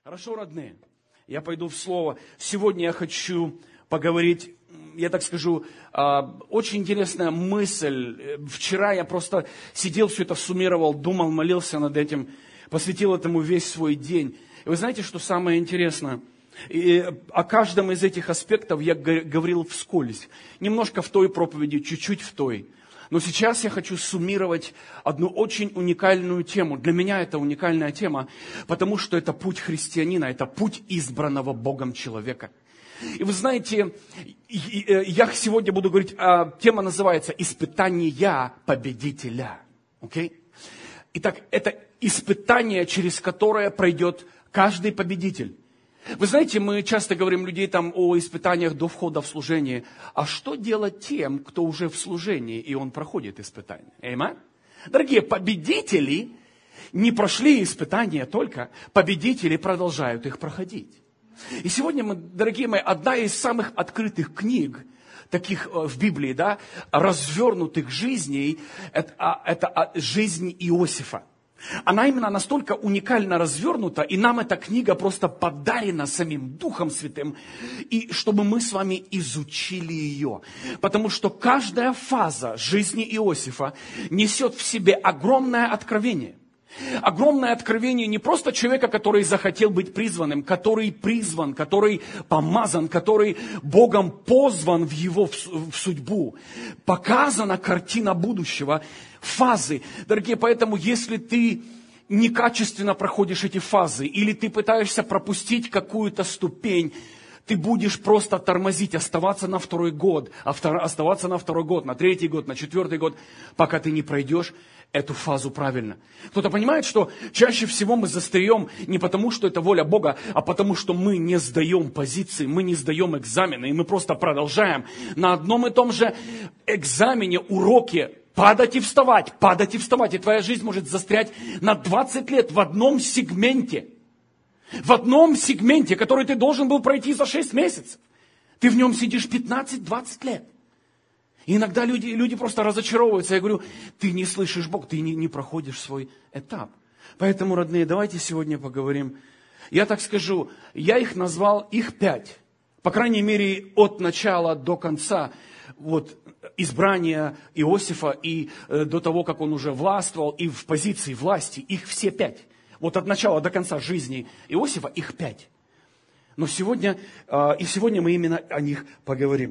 Хорошо, родные, я пойду в слово. Сегодня я хочу поговорить, я так скажу, очень интересная мысль. Вчера я просто сидел, все это суммировал, думал, молился над этим, посвятил этому весь свой день. И вы знаете, что самое интересное? И о каждом из этих аспектов я говорил вскользь. Немножко в той проповеди, чуть-чуть в той. Но сейчас я хочу суммировать одну очень уникальную тему. Для меня это уникальная тема, потому что это путь христианина, это путь избранного Богом человека. И вы знаете, я сегодня буду говорить, тема называется «Испытания победителя». Okay? Итак, это испытание, через которое пройдет каждый победитель. Вы знаете, мы часто говорим людей там о испытаниях до входа в служение. А что делать тем, кто уже в служении, и он проходит испытания? Аминь? Дорогие, победители не прошли испытания только, победители продолжают их проходить. И сегодня мы, дорогие мои, одна из самых открытых книг, таких в Библии, да, развернутых жизней, это жизнь Иосифа. Она именно настолько уникально развернута, и нам эта книга просто подарена самим Духом Святым, и чтобы мы с вами изучили ее. Потому что каждая фаза жизни Иосифа несет в себе огромное откровение. Огромное откровение не просто человека, который захотел быть призванным, который призван, который помазан, который Богом позван в его в судьбу. Показана картина будущего, фазы. Дорогие, поэтому если ты некачественно проходишь эти фазы, или ты пытаешься пропустить какую-то ступень, ты будешь просто тормозить, оставаться на второй год, оставаться на второй год, на третий год, на четвертый год, пока ты не пройдешь эту фазу правильно. Кто-то понимает, что чаще всего мы застаем не потому, что это воля Бога, а потому, что мы не сдаем позиции, мы не сдаем экзамены, и мы просто продолжаем на одном и том же экзамене, уроке падать и вставать, и твоя жизнь может застрять на 20 лет в одном сегменте. В одном сегменте, который ты должен был пройти за 6 месяцев. Ты в нем сидишь 15-20 лет. И иногда люди просто разочаровываются. Я говорю, ты не слышишь Бога, ты не проходишь свой этап. Поэтому, родные, давайте сегодня поговорим. Я так скажу, я их назвал, их 5. По крайней мере, от начала до конца. Вот избрания Иосифа и до того, как он уже властвовал, и в позиции власти, их все 5. Вот от начала до конца жизни Иосифа их 5. Но сегодня мы именно о них поговорим.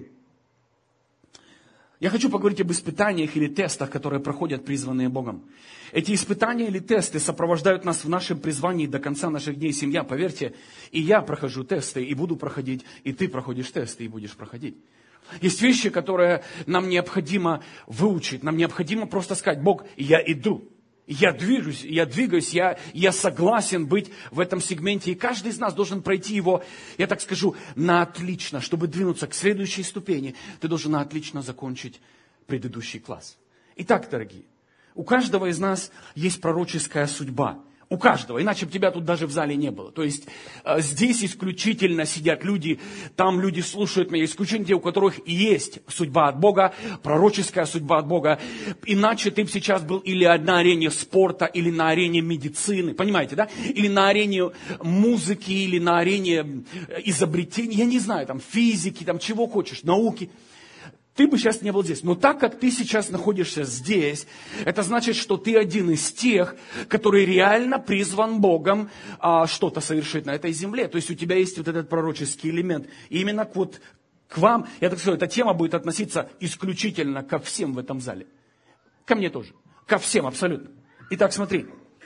Я хочу поговорить об испытаниях или тестах, которые проходят призванные Богом. Эти испытания или тесты сопровождают нас в нашем призвании до конца наших дней. Семья, поверьте, и я прохожу тесты, и буду проходить, и ты проходишь тесты, и будешь проходить. Есть вещи, которые нам необходимо выучить, нам необходимо просто сказать, Бог, я иду. Я двигаюсь, я согласен быть в этом сегменте. И каждый из нас должен пройти его, я так скажу, на отлично. Чтобы двинуться к следующей ступени, ты должен на отлично закончить предыдущий класс. Итак, дорогие, у каждого из нас есть пророческая судьба. У каждого, иначе бы тебя тут даже в зале не было. То есть здесь исключительно сидят люди, там люди слушают меня, исключительно те, у которых есть судьба от Бога, пророческая судьба от Бога. Иначе ты бы сейчас был или на арене спорта, или на арене медицины, понимаете, да? Или на арене музыки, или на арене изобретений, я не знаю, там физики, там чего хочешь, науки. Ты бы сейчас не был здесь. Но так как ты сейчас находишься здесь, это значит, что ты один из тех, который реально призван Богом что-то совершить на этой земле. То есть у тебя есть вот этот пророческий элемент. И именно к вам, я так скажу, эта тема будет относиться исключительно ко всем в этом зале. Ко мне тоже. Ко всем абсолютно. Итак, смотри.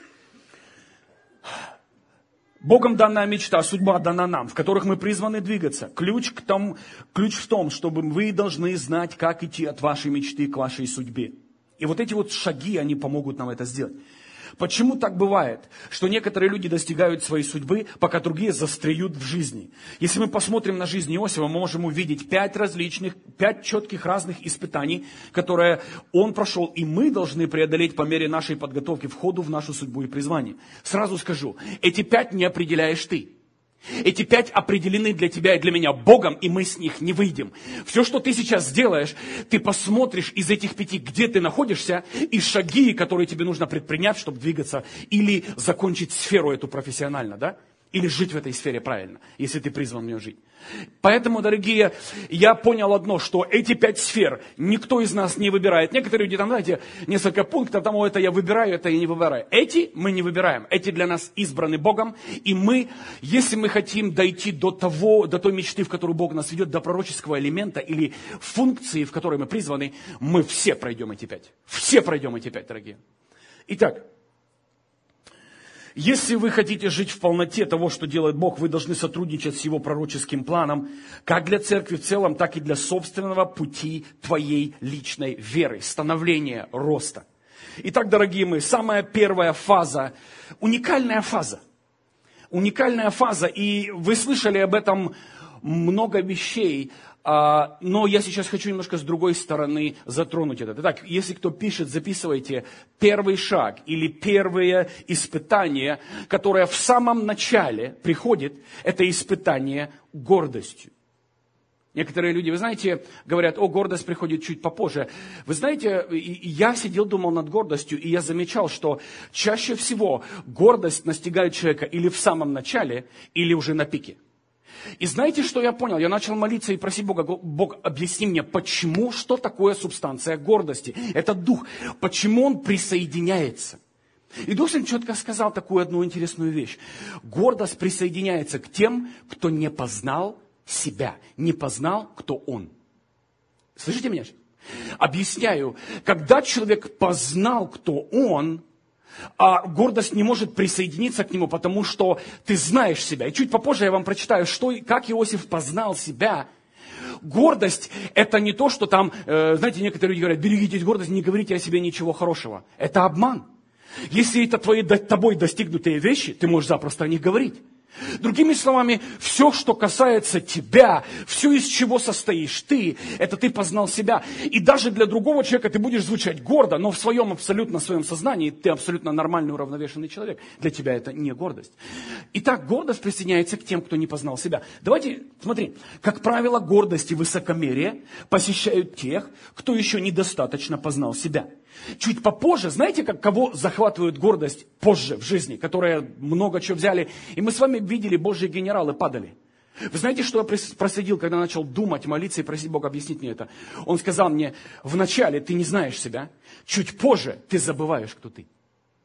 Богом данная мечта, судьба дана нам, в которых мы призваны двигаться. Ключ в том, чтобы вы должны знать, как идти от вашей мечты к вашей судьбе. И вот эти вот шаги, они помогут нам это сделать. Почему так бывает, что некоторые люди достигают своей судьбы, пока другие застряют в жизни? Если мы посмотрим на жизнь Иосифа, мы можем увидеть 5 четких разных испытаний, которые он прошел, и мы должны преодолеть по мере нашей подготовки входу в нашу судьбу и призвание. Сразу скажу, эти 5 не определяешь ты. Эти 5 определены для тебя и для меня Богом, и мы с них не выйдем. Все, что ты сейчас сделаешь, ты посмотришь из этих 5, где ты находишься, и шаги, которые тебе нужно предпринять, чтобы двигаться, или закончить сферу эту профессионально, да? или жить в этой сфере правильно, если ты призван в нее жить. Поэтому, дорогие, я понял одно, что эти 5 сфер никто из нас не выбирает. Некоторые люди там, знаете, несколько пунктов, там, это я выбираю, это я не выбираю. Эти мы не выбираем. Эти для нас избраны Богом. И мы, если мы хотим дойти до той мечты, в которую Бог нас ведет, до пророческого элемента или функции, в которой мы призваны, мы все пройдем эти 5. Все пройдем эти 5, дорогие. Итак, если вы хотите жить в полноте того, что делает Бог, вы должны сотрудничать с Его пророческим планом, как для церкви в целом, так и для собственного пути твоей личной веры, становления, роста. Итак, дорогие мои, самая первая фаза, уникальная фаза, и вы слышали об этом много вещей, но я сейчас хочу немножко с другой стороны затронуть это. Итак, если кто пишет, записывайте первый шаг или первое испытание, которое в самом начале приходит, это испытание гордостью. Некоторые люди, вы знаете, говорят, гордость приходит чуть попозже. Вы знаете, я сидел, думал над гордостью, и я замечал, что чаще всего гордость настигает человека или в самом начале, или уже на пике. И знаете, что я понял? Я начал молиться и просить Бога, Бог, объясни мне, почему, что такое субстанция гордости? Это дух. Почему он присоединяется? И Дух Святой четко сказал такую одну интересную вещь. Гордость присоединяется к тем, кто не познал себя, не познал, кто он. Слышите меня? Объясняю. Когда человек познал, кто он, а гордость не может присоединиться к нему, потому что ты знаешь себя. И чуть попозже я вам прочитаю, как Иосиф познал себя. Гордость – это не то, что там, знаете, некоторые люди говорят, берегитесь гордости, не говорите о себе ничего хорошего. Это обман. Если это тобой достигнутые вещи, ты можешь запросто о них говорить. Другими словами, все, что касается тебя, все, из чего состоишь ты, это ты познал себя. И даже для другого человека ты будешь звучать гордо, но в своем сознании ты абсолютно нормальный, уравновешенный человек. Для тебя это не гордость. Итак, гордость присоединяется к тем, кто не познал себя. Давайте, смотри, как правило, гордость и высокомерие посещают тех, кто еще недостаточно познал себя. Чуть попозже, знаете, кого захватывает гордость позже в жизни, которые много чего взяли, и мы с вами видели, Божьи генералы падали. Вы знаете, что я проследил, когда начал думать, молиться и просить Бога объяснить мне это? Он сказал мне, вначале ты не знаешь себя, чуть позже ты забываешь, кто ты.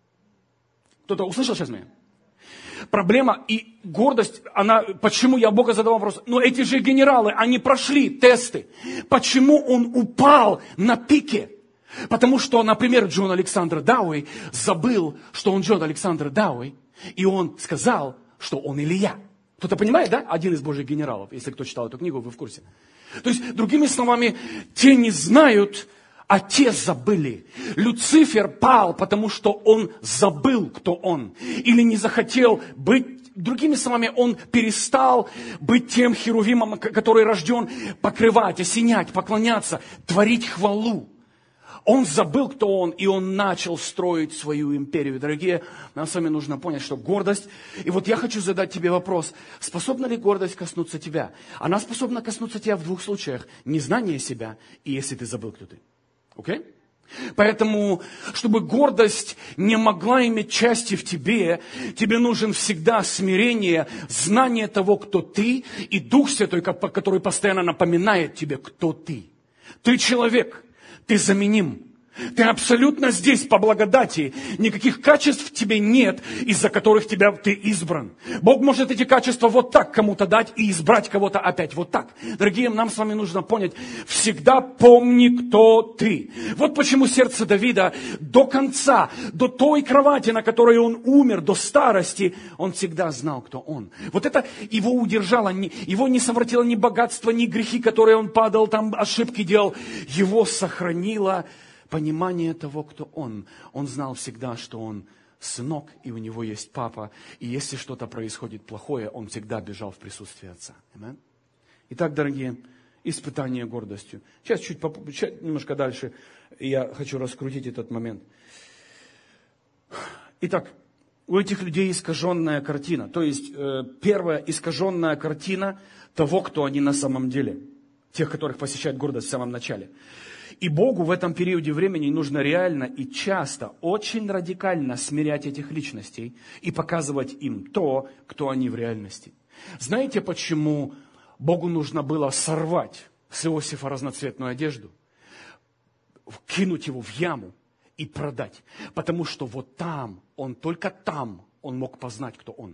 Кто-то услышал сейчас меня? Проблема и гордость, почему я Бога задал вопрос, но эти же генералы, они прошли тесты. Почему он упал на пике? Потому что, например, Джон Александр Дауэй забыл, что он Джон Александр Дауэй, и он сказал, что он Илия. Кто-то понимает, да? Один из Божьих генералов. Если кто читал эту книгу, вы в курсе. То есть, другими словами, те не знают, а те забыли. Люцифер пал, потому что он забыл, кто он. Или не захотел быть. Другими словами, он перестал быть тем херувимом, который рожден покрывать, осенять, поклоняться, творить хвалу. Он забыл, кто он, и он начал строить свою империю. Дорогие, нам с вами нужно понять, что гордость... И вот я хочу задать тебе вопрос. Способна ли гордость коснуться тебя? Она способна коснуться тебя в 2 случаях. Незнание себя и если ты забыл, кто ты. Окей? Поэтому, чтобы гордость не могла иметь части в тебе, тебе нужен всегда смирение, знание того, кто ты, и Дух Святой, который постоянно напоминает тебе, кто ты. Ты человек. Ты заменим. Ты абсолютно здесь по благодати. Никаких качеств в тебе нет, из-за которых ты избран. Бог может эти качества вот так кому-то дать и избрать кого-то опять вот так. Дорогие, нам с вами нужно понять, всегда помни, кто ты. Вот почему сердце Давида до конца, до той кровати, на которой он умер, до старости, он всегда знал, кто он. Вот это его удержало, его не совратило ни богатство, ни грехи, которые он падал, там ошибки делал. Его сохранило понимание того, кто он. Он знал всегда, что он сынок, и у него есть папа. И если что-то происходит плохое, он всегда бежал в присутствие отца. Amen? Итак, дорогие, испытание гордостью. Сейчас немножко дальше я хочу раскрутить этот момент. Итак, у этих людей искаженная картина. То есть, первая искаженная картина того, кто они на самом деле. Тех, которых посещает гордость в самом начале. И Богу в этом периоде времени нужно реально и часто, очень радикально смирять этих личностей и показывать им то, кто они в реальности. Знаете, почему Богу нужно было сорвать с Иосифа разноцветную одежду, кинуть его в яму и продать? Потому что вот там, только там он мог познать, кто он.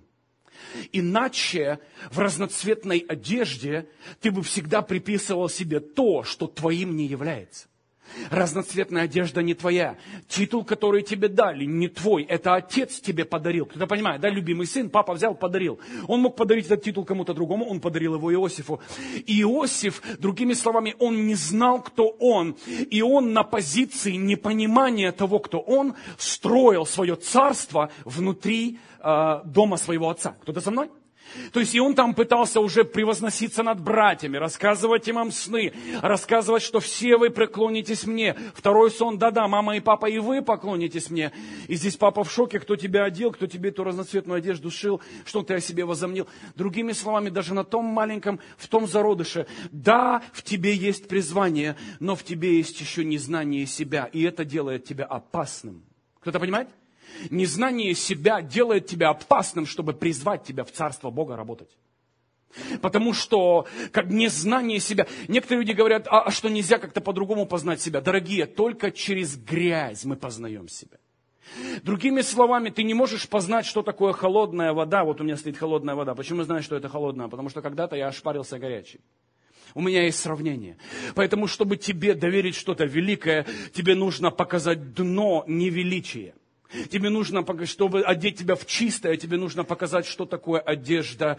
Иначе в разноцветной одежде ты бы всегда приписывал себе то, что твоим не является. Разноцветная одежда не твоя. Титул, который тебе дали, не твой. Это отец тебе подарил. Кто-то понимает, да? Любимый сын, папа взял, подарил. Он мог подарить этот титул кому-то другому, он подарил его Иосифу. И Иосиф, другими словами, он не знал, кто он. И он на позиции непонимания того, кто он, строил свое царство внутри дома своего отца. Кто-то со мной? То есть и он там пытался уже превозноситься над братьями, рассказывать им сны, рассказывать, что все вы преклонитесь мне. Второй сон, да-да, мама и папа, и вы поклонитесь мне. И здесь папа в шоке, кто тебя одел, кто тебе эту разноцветную одежду шил, что ты о себе возомнил. Другими словами, даже на том маленьком, в том зародыше, да, в тебе есть призвание, но в тебе есть еще незнание себя, и это делает тебя опасным. Кто-то понимает? Незнание себя делает тебя опасным, чтобы призвать тебя в Царство Бога работать. Потому что, как незнание себя... Некоторые люди говорят, что нельзя как-то по-другому познать себя. Дорогие, только через грязь мы познаем себя. Другими словами, ты не можешь познать, что такое холодная вода. Вот у меня стоит холодная вода. Почему я знаю, что это холодная? Потому что когда-то я ошпарился горячей. У меня есть сравнение. Поэтому, чтобы тебе доверить что-то великое, тебе нужно показать дно невеличия. Тебе нужно, чтобы одеть тебя в чистое, тебе нужно показать, что такое одежда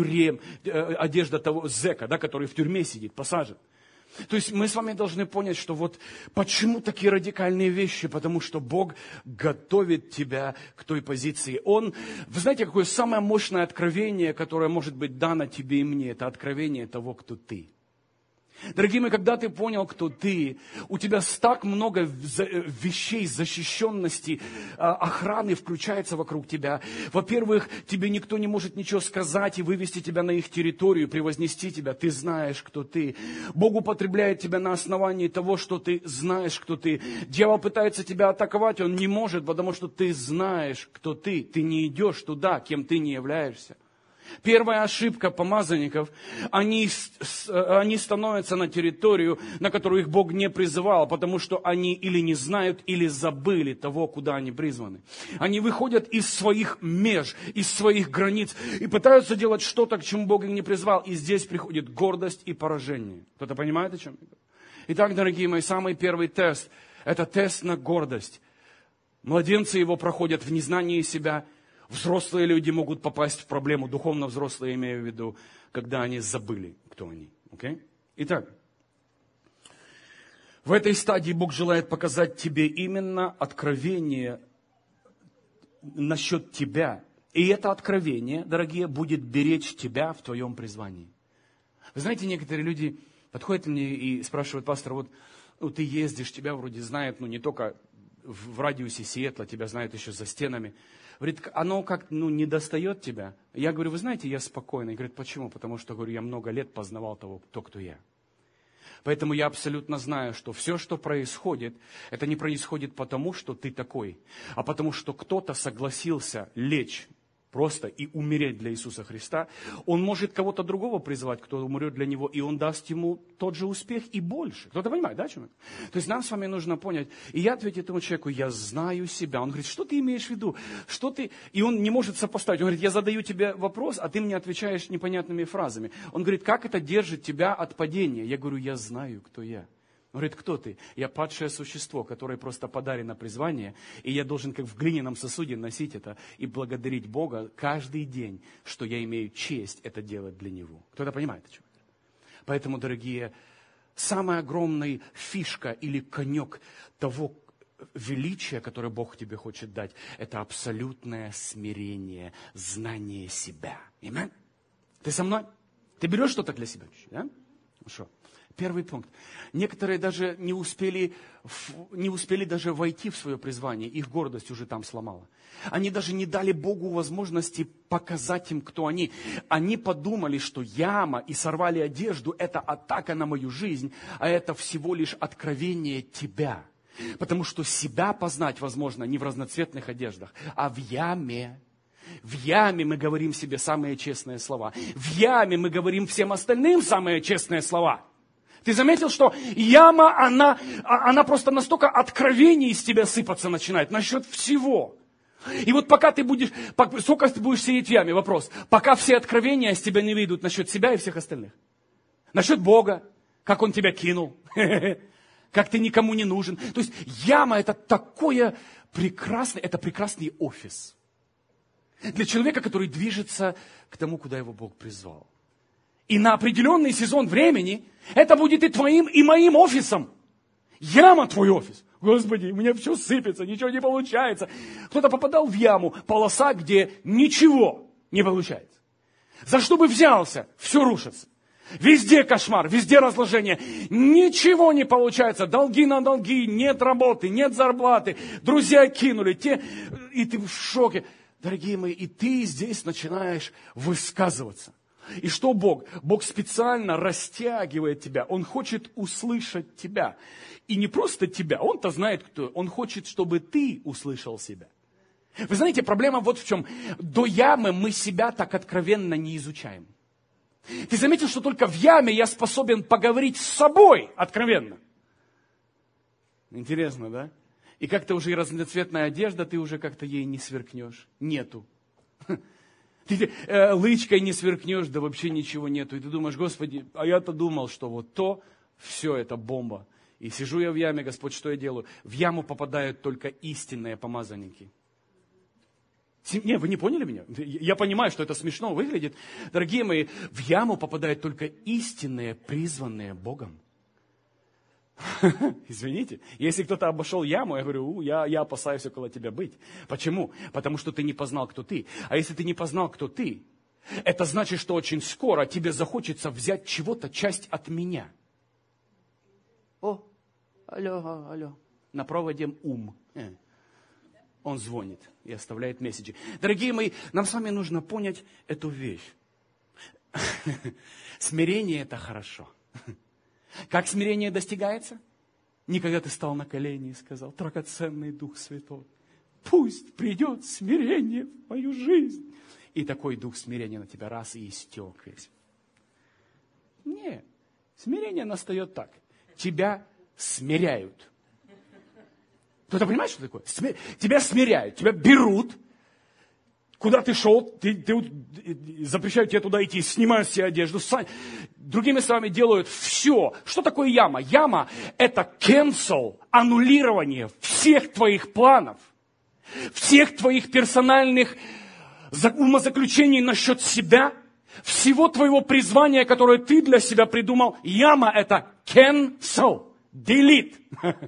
одежда того зэка, да, который в тюрьме сидит, посажен. То есть мы с вами должны понять, что вот почему такие радикальные вещи, потому что Бог готовит тебя к той позиции. Вы знаете, какое самое мощное откровение, которое может быть дано тебе и мне, это откровение того, кто ты. Дорогие мои, когда ты понял, кто ты, у тебя так много вещей защищенности, охраны включается вокруг тебя. Во-первых, тебе никто не может ничего сказать и вывести тебя на их территорию, превознести тебя. Ты знаешь, кто ты. Бог употребляет тебя на основании того, что ты знаешь, кто ты. Дьявол пытается тебя атаковать, он не может, потому что ты знаешь, кто ты. Ты не идешь туда, кем ты не являешься. Первая ошибка помазанников, они становятся на территорию, на которую их Бог не призывал, потому что они или не знают, или забыли того, куда они призваны. Они выходят из своих меж, из своих границ и пытаются делать что-то, к чему Бог их не призвал. И здесь приходит гордость и поражение. Кто-то понимает, о чем я говорю? Итак, дорогие мои, самый первый тест – это тест на гордость. Младенцы его проходят в незнании себя. Взрослые люди могут попасть в проблему, духовно взрослые, имею в виду, когда они забыли, кто они. Okay? Итак, в этой стадии Бог желает показать тебе именно откровение насчет тебя. И это откровение, дорогие, будет беречь тебя в твоем призвании. Вы знаете, некоторые люди подходят мне и спрашивают: пастор, вот ты ездишь, тебя вроде знают, не только в радиусе Сиэтла, тебя знают еще за стенами. Говорит, оно как не достает тебя. Я говорю, вы знаете, я спокойный. Говорит, почему? Потому что, говорю, я много лет познавал того, кто я. Поэтому я абсолютно знаю, что все, что происходит, это не происходит потому, что ты такой, а потому, что кто-то согласился лечь просто и умереть для Иисуса Христа. Он может кого-то другого призвать, кто умрет для Него, и Он даст ему тот же успех и больше. Кто-то понимает, да, о чем это? То есть нам с вами нужно понять. И я ответил этому человеку, я знаю себя. Он говорит, что ты имеешь в виду? Что ты... И он не может сопоставить. Он говорит, я задаю тебе вопрос, а ты мне отвечаешь непонятными фразами. Он говорит, как это держит тебя от падения? Я говорю, я знаю, кто я. Он говорит, кто ты? Я падшее существо, которое просто подарено призвание, и я должен как в глиняном сосуде носить это и благодарить Бога каждый день, что я имею честь это делать для Него. Кто-то понимает, о чем я говорю? Поэтому, дорогие, самая огромная фишка или конек того величия, которое Бог тебе хочет дать, это абсолютное смирение, знание себя. Аминь? Ты со мной? Ты берешь что-то для себя? Да? Хорошо. Первый пункт. Некоторые даже не успели даже войти в свое призвание. Их гордость уже там сломала. Они даже не дали Богу возможности показать им, кто они. Они подумали, что яма и сорвали одежду – это атака на мою жизнь, а это всего лишь откровение тебя. Потому что себя познать возможно не в разноцветных одеждах, а в яме. В яме мы говорим себе самые честные слова. В яме мы говорим всем остальным самые честные слова. Ты заметил, что яма, она просто настолько откровений из тебя сыпаться начинает насчет всего. И вот сколько ты будешь сидеть в яме, вопрос, пока все откровения из тебя не выйдут насчет себя и всех остальных. Насчет Бога, как Он тебя кинул, как ты никому не нужен. То есть яма это прекрасный офис. Для человека, который движется к тому, куда его Бог призвал. И на определенный сезон времени это будет и твоим, и моим офисом. Яма твой офис. Господи, у меня все сыпется, ничего не получается. Кто-то попадал в яму, полоса, где ничего не получается. За что бы взялся, все рушится. Везде кошмар, везде разложение. Ничего не получается. Долги на долги, нет работы, нет зарплаты. Друзья кинули, и ты в шоке. Дорогие мои, и ты здесь начинаешь высказываться. И что Бог? Бог специально растягивает тебя. Он хочет услышать тебя. И не просто тебя, Он-то знает, кто. Он хочет, чтобы ты услышал себя. Вы знаете, проблема вот в чем. До ямы мы себя так откровенно не изучаем. Ты заметил, что только в яме я способен поговорить с собой откровенно? Интересно, да? И как-то уже и разноцветная одежда, ты уже как-то ей не сверкнешь. Нету. Ты лычкой не сверкнешь, да вообще ничего нету. И ты думаешь, Господи, а я-то думал, что вот то, все это бомба. И сижу я в яме, Господь, что я делаю? В яму попадают только истинные помазанники. Не, вы не поняли меня? Я понимаю, что это смешно выглядит. Дорогие мои, в яму попадают только истинные, призванные Богом. Извините, если кто-то обошел яму, я говорю, я опасаюсь около тебя быть. Почему? Потому что ты не познал, кто ты. А если ты не познал, кто ты, это значит, что очень скоро тебе захочется взять чего-то, часть от меня. О, алло, на проводе ум. Он звонит и оставляет месседжи. Дорогие мои, нам с вами нужно понять эту вещь. Смирение – это хорошо. Как смирение достигается? Не когда ты стал на колени и сказал, драгоценный Дух Святой, пусть придет смирение в мою жизнь. И такой дух смирения на тебя раз и истек весь. Нет, смирение настает так. Тебя смиряют. Кто-то понимает, что такое? Тебя смиряют, тебя берут. Куда ты шел, запрещают тебе туда идти, снимают себе одежду. Другими словами, делают все. Что такое яма? Яма – это cancel, аннулирование всех твоих планов, всех твоих персональных умозаключений насчет себя, всего твоего призвания, которое ты для себя придумал. Яма – это cancel, delete.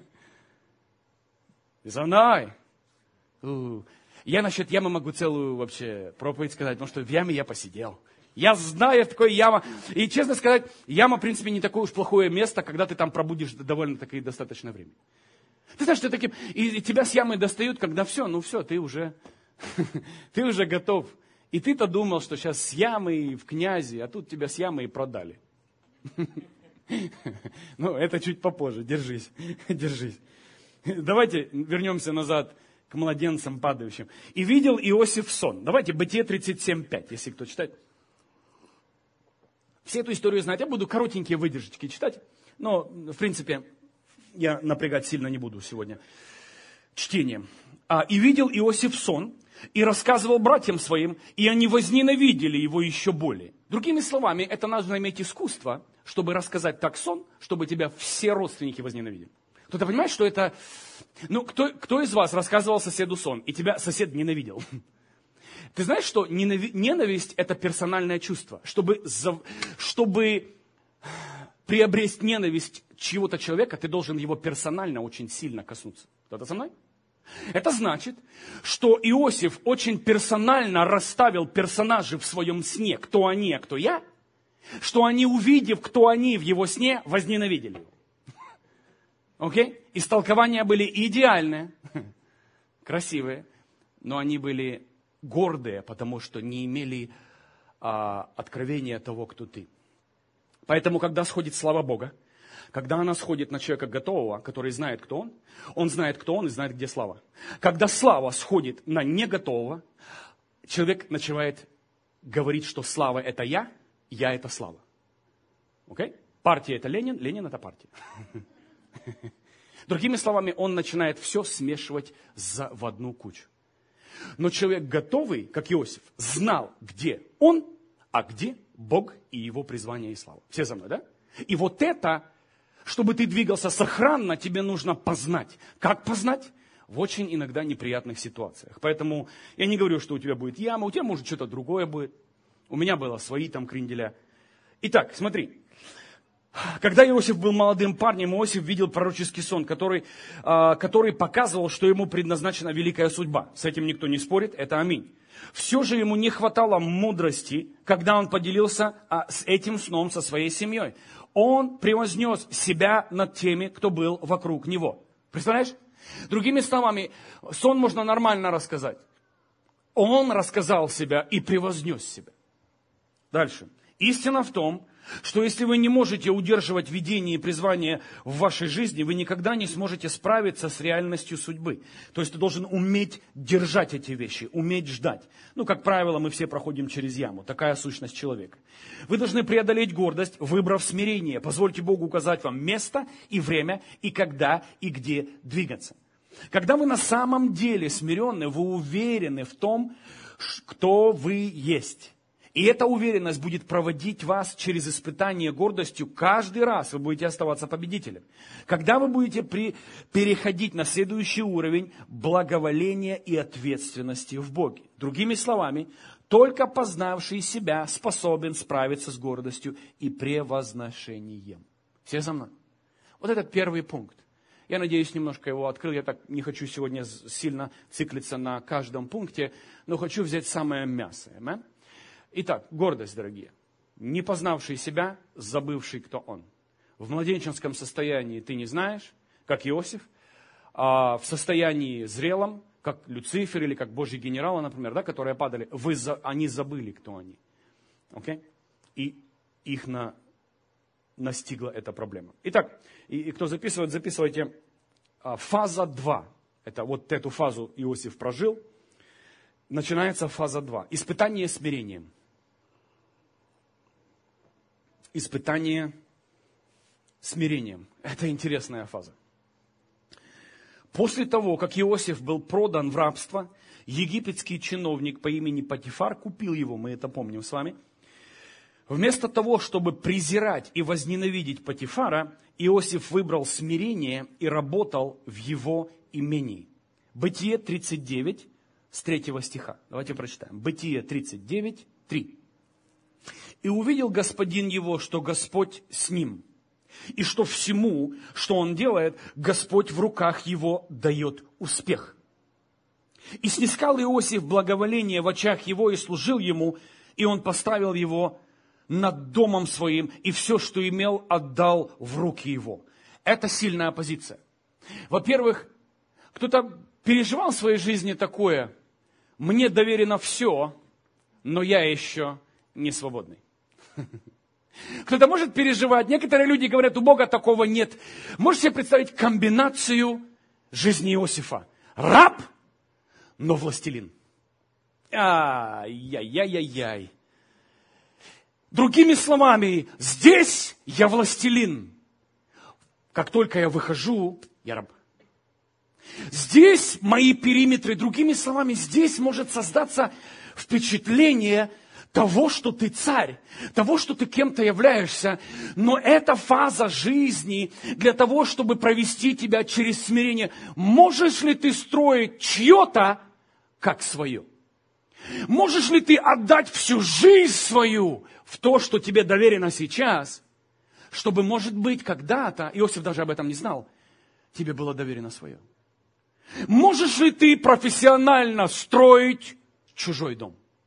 Занай. Я насчет ямы могу целую вообще проповедь сказать, потому что в яме я посидел. Я знаю, такое яма. И, честно сказать, яма, в принципе, не такое уж плохое место, когда ты там пробудешь довольно-таки достаточное время. Ты знаешь, что таким... И тебя с ямы достают, когда все, ты уже готов. И ты-то думал, что сейчас с ямой в князи, а тут тебя с ямой и продали. Это чуть попозже, держись. Давайте вернемся назад к младенцам падающим. «И видел Иосиф сон». Давайте, Бытие 37:5, если кто читает. Все эту историю знают. Я буду коротенькие выдержки читать. Но, в принципе, я напрягать сильно не буду сегодня чтением. «И видел Иосиф сон, и рассказывал братьям своим, и они возненавидели его еще более». Другими словами, это нужно иметь искусство, чтобы рассказать так сон, чтобы тебя все родственники возненавидели. Кто-то понимает, что это... кто из вас рассказывал соседу сон, и тебя сосед ненавидел? Ты знаешь, что ненависть – это персональное чувство. Чтобы приобрести ненависть чьего-то человека, ты должен его персонально очень сильно коснуться. Кто-то со мной? Это значит, что Иосиф очень персонально расставил персонажей в своем сне, кто они, а кто я. что они, увидев, кто они в его сне, возненавидели его. Окей? Истолкования были идеальные, красивые, но они были гордые, потому что не имели откровения того, кто ты. Поэтому, когда сходит слава Бога, когда она сходит на человека готового, который знает, кто он знает, кто он и знает, где слава. Когда слава сходит на неготового, человек начинает говорить, что слава это я это слава. Окей? Партия это Ленин, Ленин это партия. Другими словами, он начинает все смешивать в одну кучу. Но человек готовый, как Иосиф, знал, где он, а где Бог и его призвание и слава. Все за мной, да? И вот это, чтобы ты двигался сохранно, тебе нужно познать. Как познать? В очень иногда неприятных ситуациях. Поэтому я не говорю, что у тебя будет яма, у тебя может что-то другое будет. У меня было свои там кренделя. Итак, смотри. Когда Иосиф был молодым парнем, Иосиф видел пророческий сон, который показывал, что ему предназначена великая судьба. С этим никто не спорит, это аминь. Все же ему не хватало мудрости, когда он поделился с этим сном со своей семьей. Он превознес себя над теми, кто был вокруг него. Представляешь? Другими словами, сон можно нормально рассказать. Он рассказал себя и превознес себя. Дальше. Истина в том, что если вы не можете удерживать видение и призвание в вашей жизни, вы никогда не сможете справиться с реальностью судьбы. То есть ты должен уметь держать эти вещи, уметь ждать. Как правило, мы все проходим через яму. Такая сущность человека. Вы должны преодолеть гордость, выбрав смирение. Позвольте Богу указать вам место и время, и когда, и где двигаться. Когда вы на самом деле смиренны, вы уверены в том, кто вы есть. И эта уверенность будет проводить вас через испытание гордостью. Каждый раз вы будете оставаться победителем. Когда вы будете переходить на следующий уровень благоволения и ответственности в Боге. Другими словами, только познавший себя способен справиться с гордостью и превозношением. Все за мной? Вот это первый пункт. Я надеюсь, немножко его открыл. Я так не хочу сегодня сильно циклиться на каждом пункте, но хочу взять самое мясо. Итак, гордость, дорогие. Не познавший себя, забывший, кто он. В младенческом состоянии ты не знаешь, как Иосиф, а в состоянии зрелом, как Люцифер или как Божьи генералы, например, да, которые падали, они забыли, кто они. Okay? И их настигла эта проблема. Итак, и кто записывает, записывайте. Фаза 2. Это вот эту фазу Иосиф прожил. Начинается фаза 2. Испытание смирением. Испытание смирением. Это интересная фаза. После того, как Иосиф был продан в рабство, египетский чиновник по имени Потифар купил его, мы это помним с вами. Вместо того, чтобы презирать и возненавидеть Потифара, Иосиф выбрал смирение и работал в его имении. Бытие 39, с 3 стиха. Давайте прочитаем. Бытие 39, 3. «И увидел господин его, что Господь с ним, и что всему, что он делает, Господь в руках его дает успех. И снискал Иосиф благоволение в очах его и служил ему, и он поставил его над домом своим, и все, что имел, отдал в руки его». Это сильная позиция. Во-первых, кто-то переживал в своей жизни такое: мне доверено все, но я еще не свободный. Кто-то может переживать. Некоторые люди говорят, у Бога такого нет. Можете себе представить комбинацию жизни Иосифа? Раб, но властелин. Ай-яй-яй-яй. Другими словами, здесь я властелин. Как только я выхожу, я раб. Здесь мои периметры. Другими словами, здесь может создаться впечатление того, что ты царь, того, что ты кем-то являешься. Но это фаза жизни для того, чтобы провести тебя через смирение. Можешь ли ты строить чье-то как свое? Можешь ли ты отдать всю жизнь свою в то, что тебе доверено сейчас, чтобы, может быть, когда-то, Иосиф даже об этом не знал, тебе было доверено свое? Можешь ли ты профессионально строить чужой дом?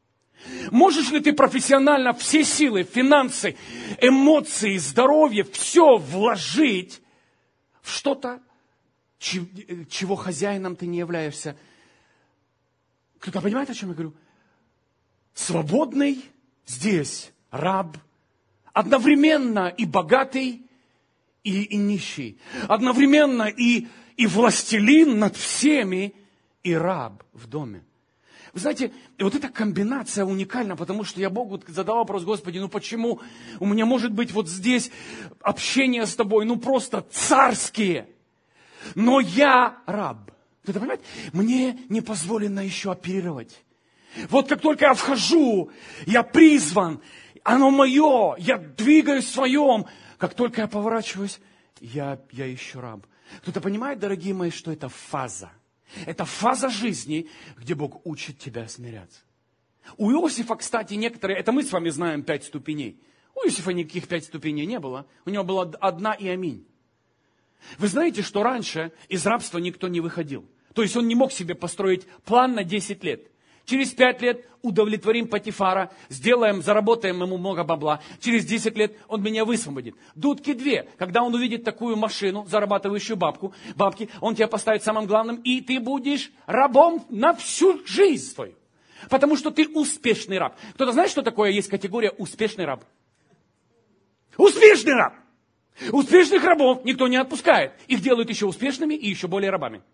Можешь ли ты профессионально все силы, финансы, эмоции, здоровье, все вложить в что-то, чего хозяином ты не являешься? Кто-то понимает, о чем я говорю? Свободный здесь раб, одновременно и богатый, и нищий. Одновременно и властелин над всеми, и раб в доме. Вы знаете, вот эта комбинация уникальна, потому что я Богу задал вопрос: Господи, ну почему у меня может быть вот здесь общение с Тобой, ну просто царские, но я раб. Ты понимаете? Мне не позволено еще оперировать. Вот как только я вхожу, я призван, оно мое, я двигаюсь в своем. Как только я поворачиваюсь, я еще раб. Кто-то понимает, дорогие мои, что это фаза? Это фаза жизни, где Бог учит тебя смиряться. У Иосифа, кстати, некоторые, это мы с вами знаем 5 ступеней. У Иосифа никаких 5 ступеней не было. У него была одна и аминь. Вы знаете, что раньше из рабства никто не выходил. То есть он не мог себе построить план на 10 лет. Через 5 лет удовлетворим Потифара, заработаем ему много бабла. Через 10 лет он меня высвободит. Дудки 2. Когда он увидит такую машину, зарабатывающую бабки, он тебя поставит самым главным, и ты будешь рабом на всю жизнь свою. Потому что ты успешный раб. Кто-то знает, что такое есть категория успешный раб? Успешный раб! Успешных рабов никто не отпускает. Их делают еще успешными и еще более рабами.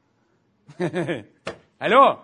Алло!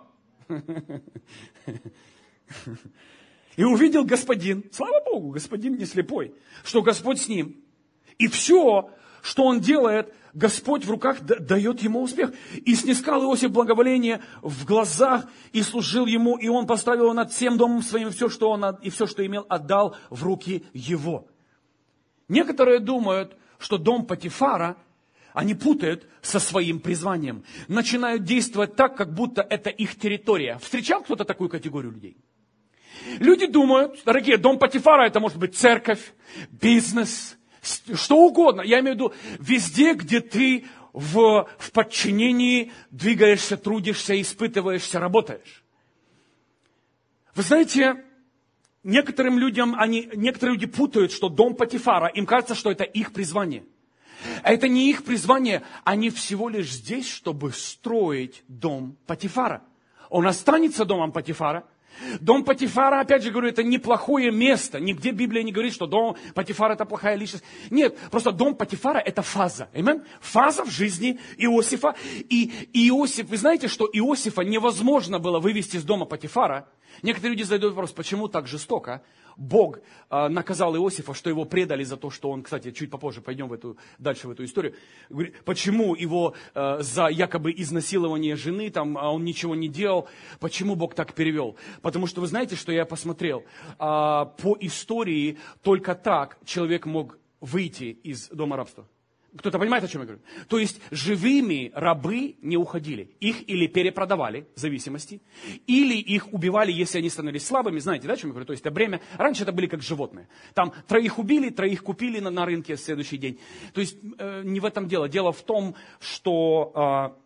И увидел господин, слава Богу, господин не слепой, что Господь с ним. И все, что он делает, Господь в руках дает ему успех. И снискал Иосиф благоволение в глазах, и служил ему, и он поставил над всем домом своим, все, что он имел, отдал в руки его. Некоторые думают, что дом Потифара они путают со своим призванием. Начинают действовать так, как будто это их территория. Встречал кто-то такую категорию людей? Люди думают, дорогие, дом Потифара это может быть церковь, бизнес, что угодно. Я имею в виду везде, где ты в подчинении двигаешься, трудишься, испытываешься, работаешь. Вы знаете, некоторые люди путают, что дом Потифара, им кажется, что это их призвание. А это не их призвание, они всего лишь здесь, чтобы строить дом Потифара. Он останется домом Потифара. Дом Потифара, опять же говорю, это неплохое место. Нигде Библия не говорит, что дом Потифара это плохая личность. Нет, просто дом Потифара это фаза. Amen? Фаза в жизни Иосифа. И Иосиф, вы знаете, что Иосифа невозможно было вывести из дома Потифара. Некоторые люди задают вопрос, почему так жестоко Бог наказал Иосифа, что его предали за то, что он, кстати, чуть попозже пойдем дальше в эту историю. Почему его за якобы изнасилование жены, он ничего не делал, почему Бог так перевел? Потому что вы знаете, что я посмотрел, по истории только так человек мог выйти из дома рабства. Кто-то понимает, о чем я говорю? То есть живыми рабы не уходили. Их или перепродавали в зависимости, или их убивали, если они становились слабыми. Знаете, да, о чем я говорю? То есть это бремя. Раньше это были как животные. Там 3 убили, 3 купили на рынке в следующий день. То есть не в этом дело. Дело в том, что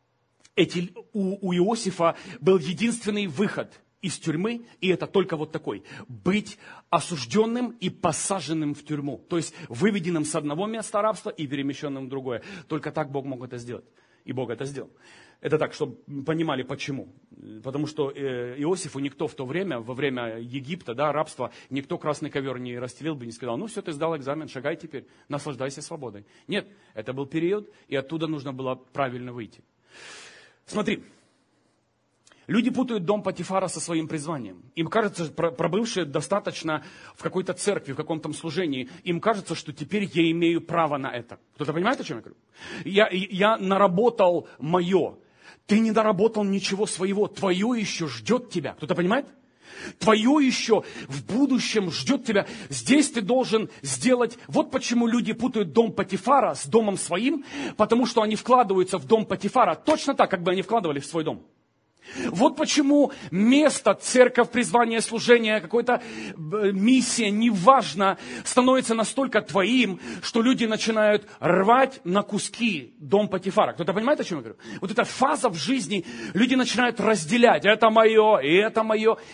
у Иосифа был единственный выход из тюрьмы, и это только вот такой. Быть осужденным и посаженным в тюрьму. То есть выведенным с одного места рабства и перемещенным в другое. Только так Бог мог это сделать. И Бог это сделал. Это так, чтобы понимали почему. Потому что Иосифу никто в то время, во время Египта, рабства, никто красный ковер не расстелил бы, не сказал, ну все, ты сдал экзамен, шагай теперь, наслаждайся свободой. Нет, это был период, и оттуда нужно было правильно выйти. Смотри. Люди путают дом Потифара со своим призванием. Им кажется, пробывшие достаточно в какой-то церкви, в каком-то служении, им кажется, что теперь я имею право на это. Кто-то понимает, о чем я говорю? Я наработал мое. Ты не наработал ничего своего. Твое еще ждет тебя. Кто-то понимает? Твое еще в будущем ждет тебя. Здесь ты должен сделать... Вот почему люди путают дом Потифара с домом своим, потому что они вкладываются в дом Потифара точно так, как бы они вкладывали в свой дом. Вот почему место, церковь, призвание, служение, какая-то миссия, неважно, становится настолько твоим, что люди начинают рвать на куски дом Потифара. Кто-то понимает, о чем я говорю? Вот эта фаза в жизни, люди начинают разделять. Это мое, и это мое.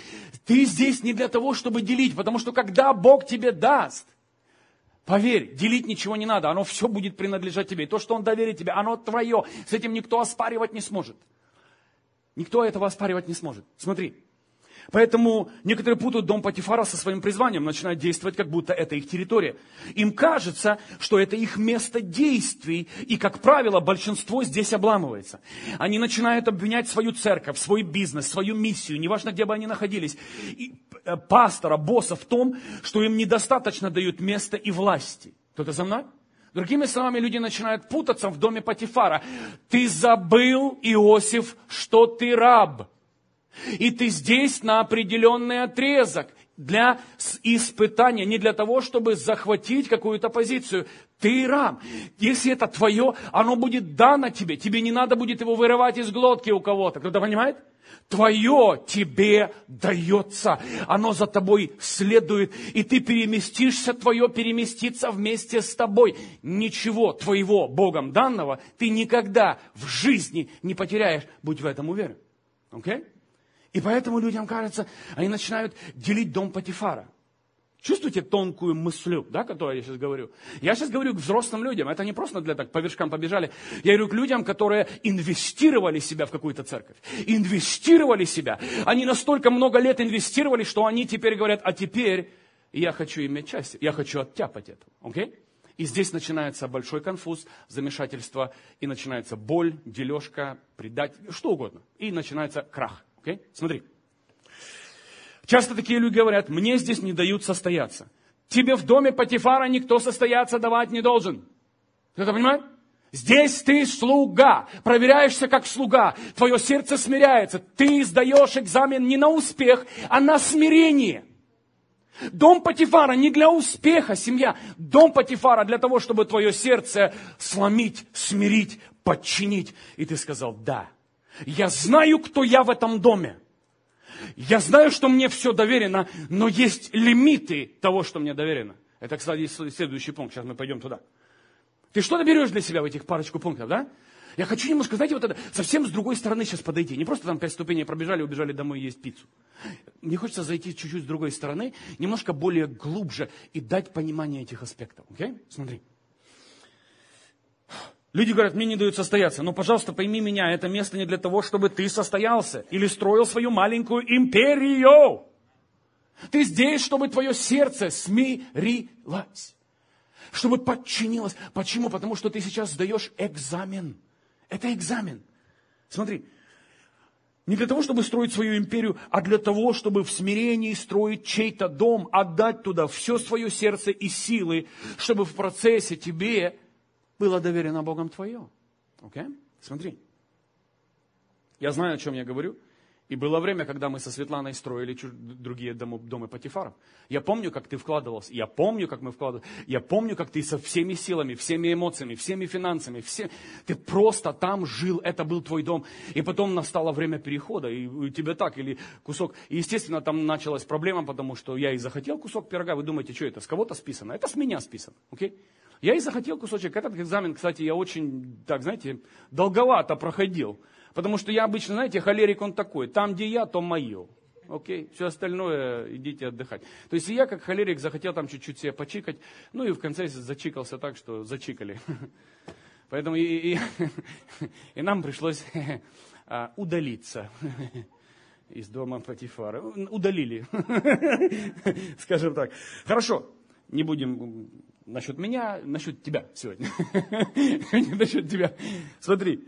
Ты здесь не для того, чтобы делить, потому что когда Бог тебе даст, поверь, делить ничего не надо, оно все будет принадлежать тебе. И то, что Он доверит тебе, оно твое. С этим никто оспаривать не сможет. Никто этого оспаривать не сможет. Смотри. Поэтому некоторые путают дом Потифара со своим призванием, начинают действовать, как будто это их территория. Им кажется, что это их место действий, и, как правило, большинство здесь обламывается. Они начинают обвинять свою церковь, свой бизнес, свою миссию, неважно, где бы они находились, и пастора, босса в том, что им недостаточно дают места и власти. Кто-то за мной? Другими словами, люди начинают путаться в доме Потифара. Ты забыл, Иосиф, что ты раб. И ты здесь на определенный отрезок для испытания, не для того, чтобы захватить какую-то позицию. Ты раб. Если это твое, оно будет дано тебе. Тебе не надо будет его вырывать из глотки у кого-то. Кто-то понимает? Твое тебе дается. Оно за тобой следует. И ты переместишься, твое переместится вместе с тобой. Ничего твоего Богом данного ты никогда в жизни не потеряешь. Будь в этом уверен. Окей? И поэтому людям кажется, они начинают делить дом Потифара. Чувствуете тонкую мысль, да, которую я сейчас говорю? Я сейчас говорю к взрослым людям. Это не просто для так, по вершкам побежали. Я говорю к людям, которые инвестировали себя в какую-то церковь. Инвестировали себя. Они настолько много лет инвестировали, что они теперь говорят, а теперь я хочу иметь часть. Я хочу оттяпать это. Окей? И здесь начинается большой конфуз, замешательство. И начинается боль, дележка, предательство, что угодно. И начинается крах. Okay? Смотри. Часто такие люди говорят, мне здесь не дают состояться. Тебе в доме Потифара никто состояться давать не должен. Кто-то понимает? Здесь ты слуга, проверяешься как слуга, твое сердце смиряется. Ты сдаешь экзамен не на успех, а на смирение. Дом Потифара не для успеха, семья. Дом Потифара для того, чтобы твое сердце сломить, смирить, подчинить. И ты сказал, да. Я знаю, кто я в этом доме. Я знаю, что мне все доверено, но есть лимиты того, что мне доверено. Это, кстати, следующий пункт. Сейчас мы пойдем туда. Ты что-то берешь для себя в этих парочку пунктов, да? Я хочу немножко, знаете, вот это совсем с другой стороны сейчас подойти. Не просто там 5 ступеней пробежали, убежали домой есть пиццу. Мне хочется зайти чуть-чуть с другой стороны, немножко более глубже и дать понимание этих аспектов. Окей? Смотри. Люди говорят, мне не дают состояться. Но, пожалуйста, пойми меня, это место не для того, чтобы ты состоялся или строил свою маленькую империю. Ты здесь, чтобы твое сердце смирилось, чтобы подчинилось. Почему? Потому что ты сейчас сдаешь экзамен. Это экзамен. Смотри, не для того, чтобы строить свою империю, а для того, чтобы в смирении строить чей-то дом, отдать туда все свое сердце и силы, чтобы в процессе тебе было доверено Богом твое. Окей? Смотри. Я знаю, о чем я говорю. И было время, когда мы со Светланой строили другие дома Потифаров. Я помню, как ты вкладывался. Я помню, как мы вкладывались. Я помню, как ты со всеми силами, всеми эмоциями, всеми финансами. Ты просто там жил. Это был твой дом. И потом настало время перехода. И у тебя так, или кусок. И, естественно, там началась проблема, потому что я и захотел кусок пирога. Вы думаете, что это? С кого-то списано? Это с меня списано. Окей? Я и захотел кусочек. Этот экзамен, кстати, я очень, так, знаете, долговато проходил. Потому что я обычно, знаете, холерик он такой. Там, где я, то мое. Окей? Все остальное идите отдыхать. То есть я, как холерик, захотел там чуть-чуть себе почикать. Ну и в конце зачикался так, что зачикали. Поэтому и нам пришлось удалиться из дома Потифара. Удалили. Скажем так. Хорошо. Не будем насчет меня, насчет тебя сегодня. Не насчет тебя. Смотри.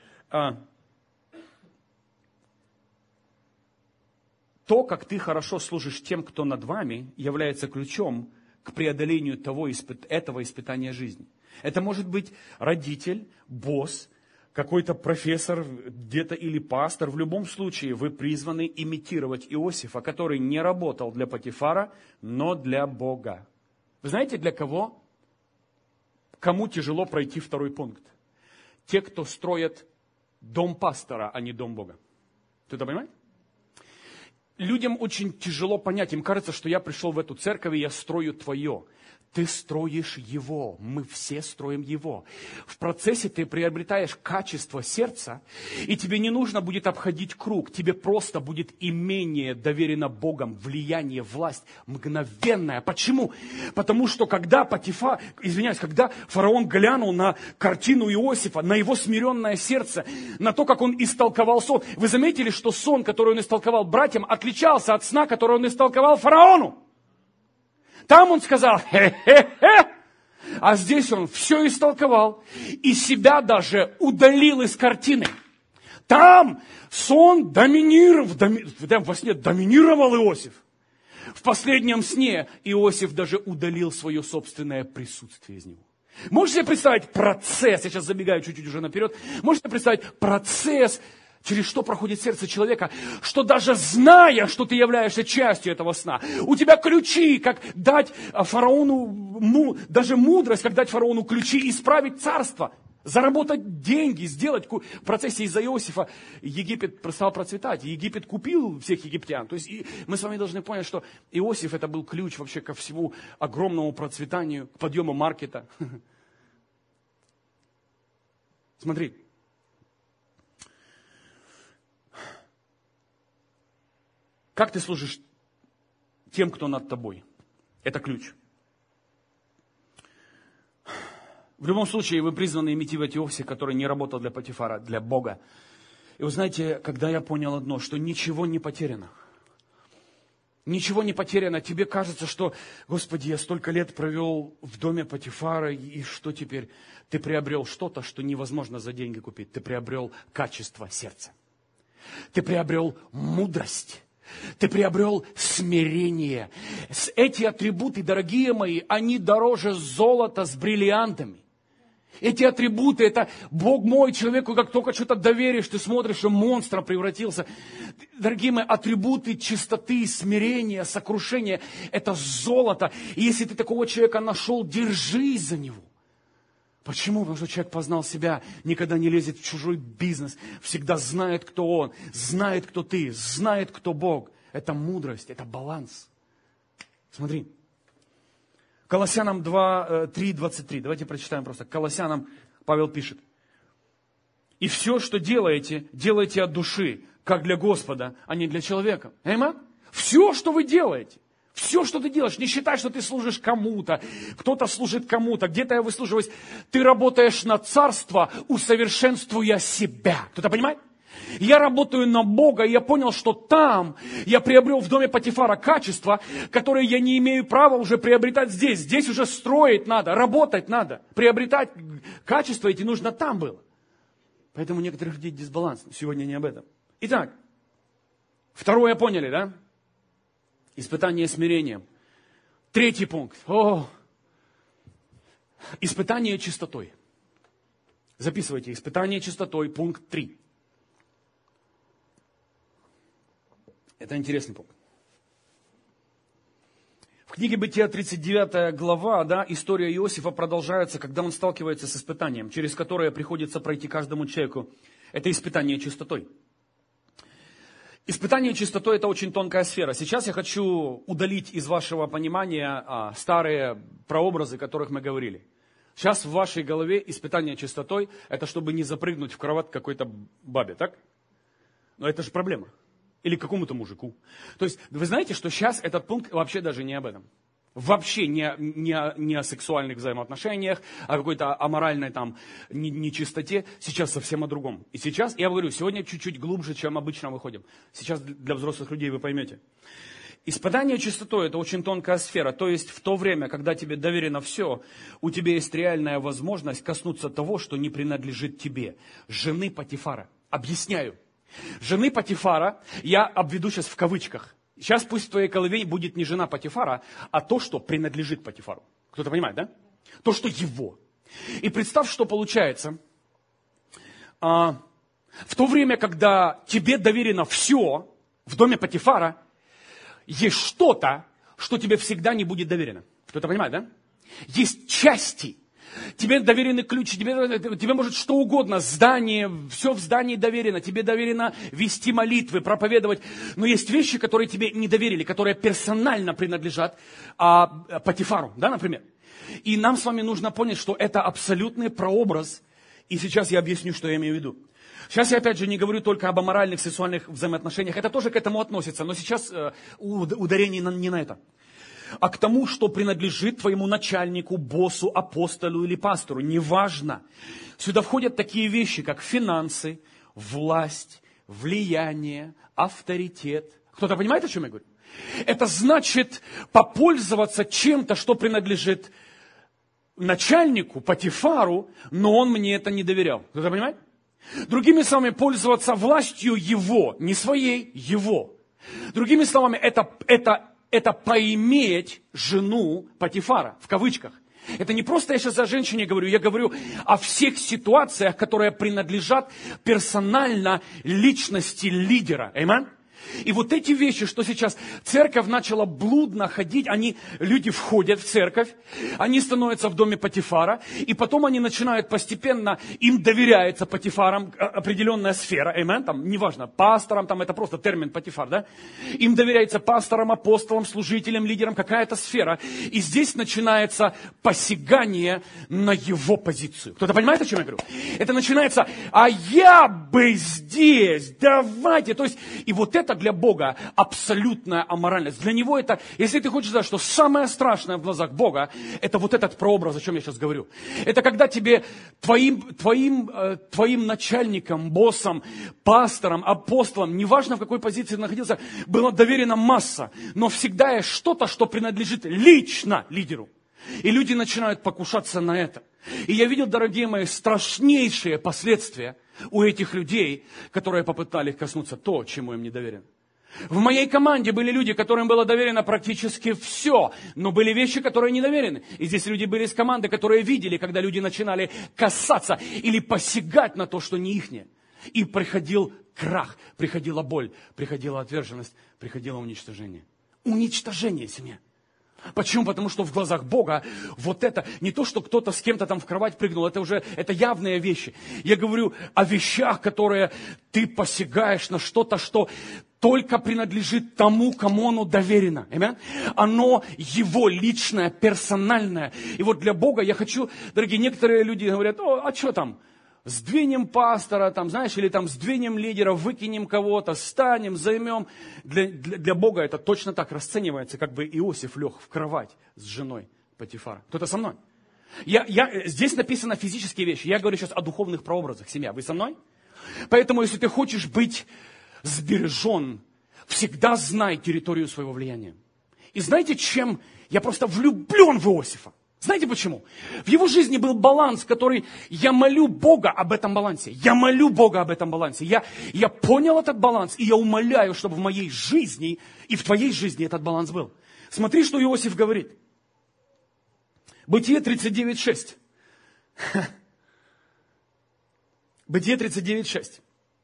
То, как ты хорошо служишь тем, кто над вами, является ключом к преодолению этого испытания жизни. Это может быть родитель, босс, какой-то профессор где-то или пастор. В любом случае вы призваны имитировать Иосифа, который не работал для Потифара, но для Бога. Вы знаете, для кого? Кому тяжело пройти второй пункт? Те, кто строят дом пастора, а не дом Бога. Ты это понимаешь? людям очень тяжело понять. Им кажется, что я пришел в эту церковь, и я строю твое. Ты строишь его, мы все строим его. В процессе ты приобретаешь качество сердца, и тебе не нужно будет обходить круг, тебе просто будет имение доверено Богом, влияние, власть мгновенная. Почему? Потому что когда когда фараон глянул на картину Иосифа, на его смиренное сердце, на то, как он истолковал сон, вы заметили, что сон, который он истолковал братьям, отличался от сна, который он истолковал фараону? Там он сказал, хе-хе-хе, а здесь он все истолковал и себя даже удалил из картины. Там сон во сне доминировал Иосиф. В последнем сне Иосиф даже удалил свое собственное присутствие из него. Можете себе представить процесс, я сейчас забегаю чуть-чуть уже наперед, можете представить процесс, через что проходит сердце человека, что даже зная, что ты являешься частью этого сна, у тебя ключи, как дать фараону, даже мудрость, как дать фараону ключи исправить царство, заработать деньги, сделать. В процессе из-за Иосифа Египет стал процветать, Египет купил всех египтян. То есть мы с вами должны понять, что Иосиф это был ключ вообще ко всему огромному процветанию, к подъему маркета. Смотри. Как ты служишь тем, кто над тобой? Это ключ. В любом случае, вы призваны имитировать Иосифа, который не работал для Потифара, для Бога. И вы знаете, когда я понял одно, что ничего не потеряно. Ничего не потеряно. Тебе кажется, что, Господи, я столько лет провел в доме Потифара, и что теперь? Ты приобрел что-то, что невозможно за деньги купить. Ты приобрел качество сердца. Ты приобрел мудрость. Ты приобрел смирение. Эти атрибуты, дорогие мои, они дороже золота с бриллиантами. Эти атрибуты, это Бог мой, человеку, как только что-то доверишь, ты смотришь, что монстром превратился. Дорогие мои, атрибуты чистоты, смирения, сокрушения, это золото. И если ты такого человека нашел, держись за него. Почему? Потому что человек познал себя, никогда не лезет в чужой бизнес, всегда знает, кто он, знает, кто ты, знает, кто Бог. Это мудрость, это баланс. Смотри. Колоссянам 3:23. Давайте прочитаем просто. Колоссянам Павел пишет. И все, что делаете, делайте от души, как для Господа, а не для человека. Аминь? Все, что вы делаете. Все, что ты делаешь, не считай, что ты служишь кому-то, кто-то служит кому-то, где-то я выслуживаюсь. Ты работаешь на царство, усовершенствуя себя. Кто-то понимает? Я работаю на Бога, и я понял, что там я приобрел в доме Потифара качества, которые я не имею права уже приобретать здесь. Здесь уже строить надо, работать надо, приобретать качества эти нужно там было. Поэтому у некоторых людей дисбаланс. Сегодня не об этом. Итак, второе поняли, да? Испытание смирением. Третий пункт. Испытание чистотой. Записывайте. Испытание чистотой. Пункт 3. Это интересный пункт. В книге Бытия 39 глава, да, история Иосифа продолжается, когда он сталкивается с испытанием, через которое приходится пройти каждому человеку. Это испытание чистотой. Испытание чистотой – это очень тонкая сфера. Сейчас я хочу удалить из вашего понимания старые прообразы, о которых мы говорили. Сейчас в вашей голове испытание чистотой – это чтобы не запрыгнуть в кровать какой-то бабе, так? Но это же проблема. Или какому-то мужику. То есть вы знаете, что сейчас этот пункт вообще даже не об этом. Вообще не о сексуальных взаимоотношениях, о какой-то аморальной там нечистоте. Сейчас совсем о другом. И сейчас, я говорю, сегодня чуть-чуть глубже, чем обычно выходим. Сейчас для взрослых людей вы поймете. Испытание чистотой – это очень тонкая сфера. То есть в то время, когда тебе доверено все, у тебя есть реальная возможность коснуться того, что не принадлежит тебе. Жены Потифара. Объясняю. Жены Потифара, я обведу сейчас в кавычках. Сейчас пусть в твоей голове будет не жена Потифара, а то, что принадлежит Потифару. Кто-то понимает, да? То, что его. И представь, что получается. В то время, когда тебе доверено все в доме Потифара, есть что-то, что тебе всегда не будет доверено. Кто-то понимает, да? Есть части, Тебе доверены ключи, тебе может что угодно, здание, все в здании доверено, тебе доверено вести молитвы, проповедовать. Но есть вещи, которые тебе не доверили, которые персонально принадлежат Потифару, да, например. И нам с вами нужно понять, что это абсолютный прообраз. И сейчас я объясню, что я имею в виду. Сейчас я опять же не говорю только об аморальных сексуальных взаимоотношениях, это тоже к этому относится, но сейчас ударение не на это. А к тому, что принадлежит твоему начальнику, боссу, апостолу или пастору. Неважно. Сюда входят такие вещи, как финансы, власть, влияние, авторитет. Кто-то понимает, о чем я говорю? Это значит попользоваться чем-то, что принадлежит начальнику, Потифару, но он мне это не доверял. Кто-то понимает? Другими словами, пользоваться властью его, не своей, его. Другими словами, это поиметь жену Потифара, в кавычках. Это не просто я сейчас о женщине говорю, я говорю о всех ситуациях, которые принадлежат персонально личности лидера. Аминь. И вот эти вещи, что сейчас церковь начала блудно ходить, люди входят в церковь, они становятся в доме Потифара, и потом они начинают постепенно, им доверяется Потифарам определенная сфера, аминь, там, неважно, пасторам, там это просто термин Потифар, да, им доверяется пасторам, апостолам, служителям, лидерам, какая-то сфера, и здесь начинается посягание на его позицию. Кто-то понимает, о чем я говорю? Это начинается, а я бы здесь, давайте, то есть, и вот это для Бога абсолютная аморальность. Для Него это, если ты хочешь знать, что самое страшное в глазах Бога, это вот этот прообраз, о чем я сейчас говорю. Это когда тебе, твоим начальником, боссом, пастором, апостолом, неважно в какой позиции ты находился, была доверена масса, но всегда есть что-то, что принадлежит лично лидеру. И люди начинают покушаться на это. И я видел, дорогие мои, страшнейшие последствия у этих людей, которые попытались коснуться то, чему им не доверено. В моей команде были люди, которым было доверено практически все, но были вещи, которые не доверены. И здесь люди были из команды, которые видели, когда люди начинали касаться или посягать на то, что не ихнее. И приходил крах, приходила боль, приходила отверженность, приходило уничтожение. Уничтожение семьи. Почему? Потому что в глазах Бога вот это, не то, что кто-то с кем-то там в кровать прыгнул, это явные вещи. Я говорю о вещах, которые ты посягаешь на что-то, что только принадлежит тому, кому оно доверено. Аминь? Оно его личное, персональное. И вот для Бога я хочу, дорогие, некоторые люди говорят, а что там? Сдвинем пастора, там, знаешь, или там сдвинем лидера, выкинем кого-то, станем, займем. Для Бога это точно так расценивается, как бы Иосиф лег в кровать с женой Потифара. Кто-то со мной? Здесь написано физические вещи. Я говорю сейчас о духовных прообразах. Семья, вы со мной? Поэтому, если ты хочешь быть сбережен, всегда знай территорию своего влияния. И знаете, чем я просто влюблен в Иосифа? Знаете почему? В его жизни был баланс, который я молю Бога об этом балансе. Я молю Бога об этом балансе. Я понял этот баланс, и я умоляю, чтобы в моей жизни и в твоей жизни этот баланс был. Смотри, что Иосиф говорит. Бытие 39:6. Бытие 39:6.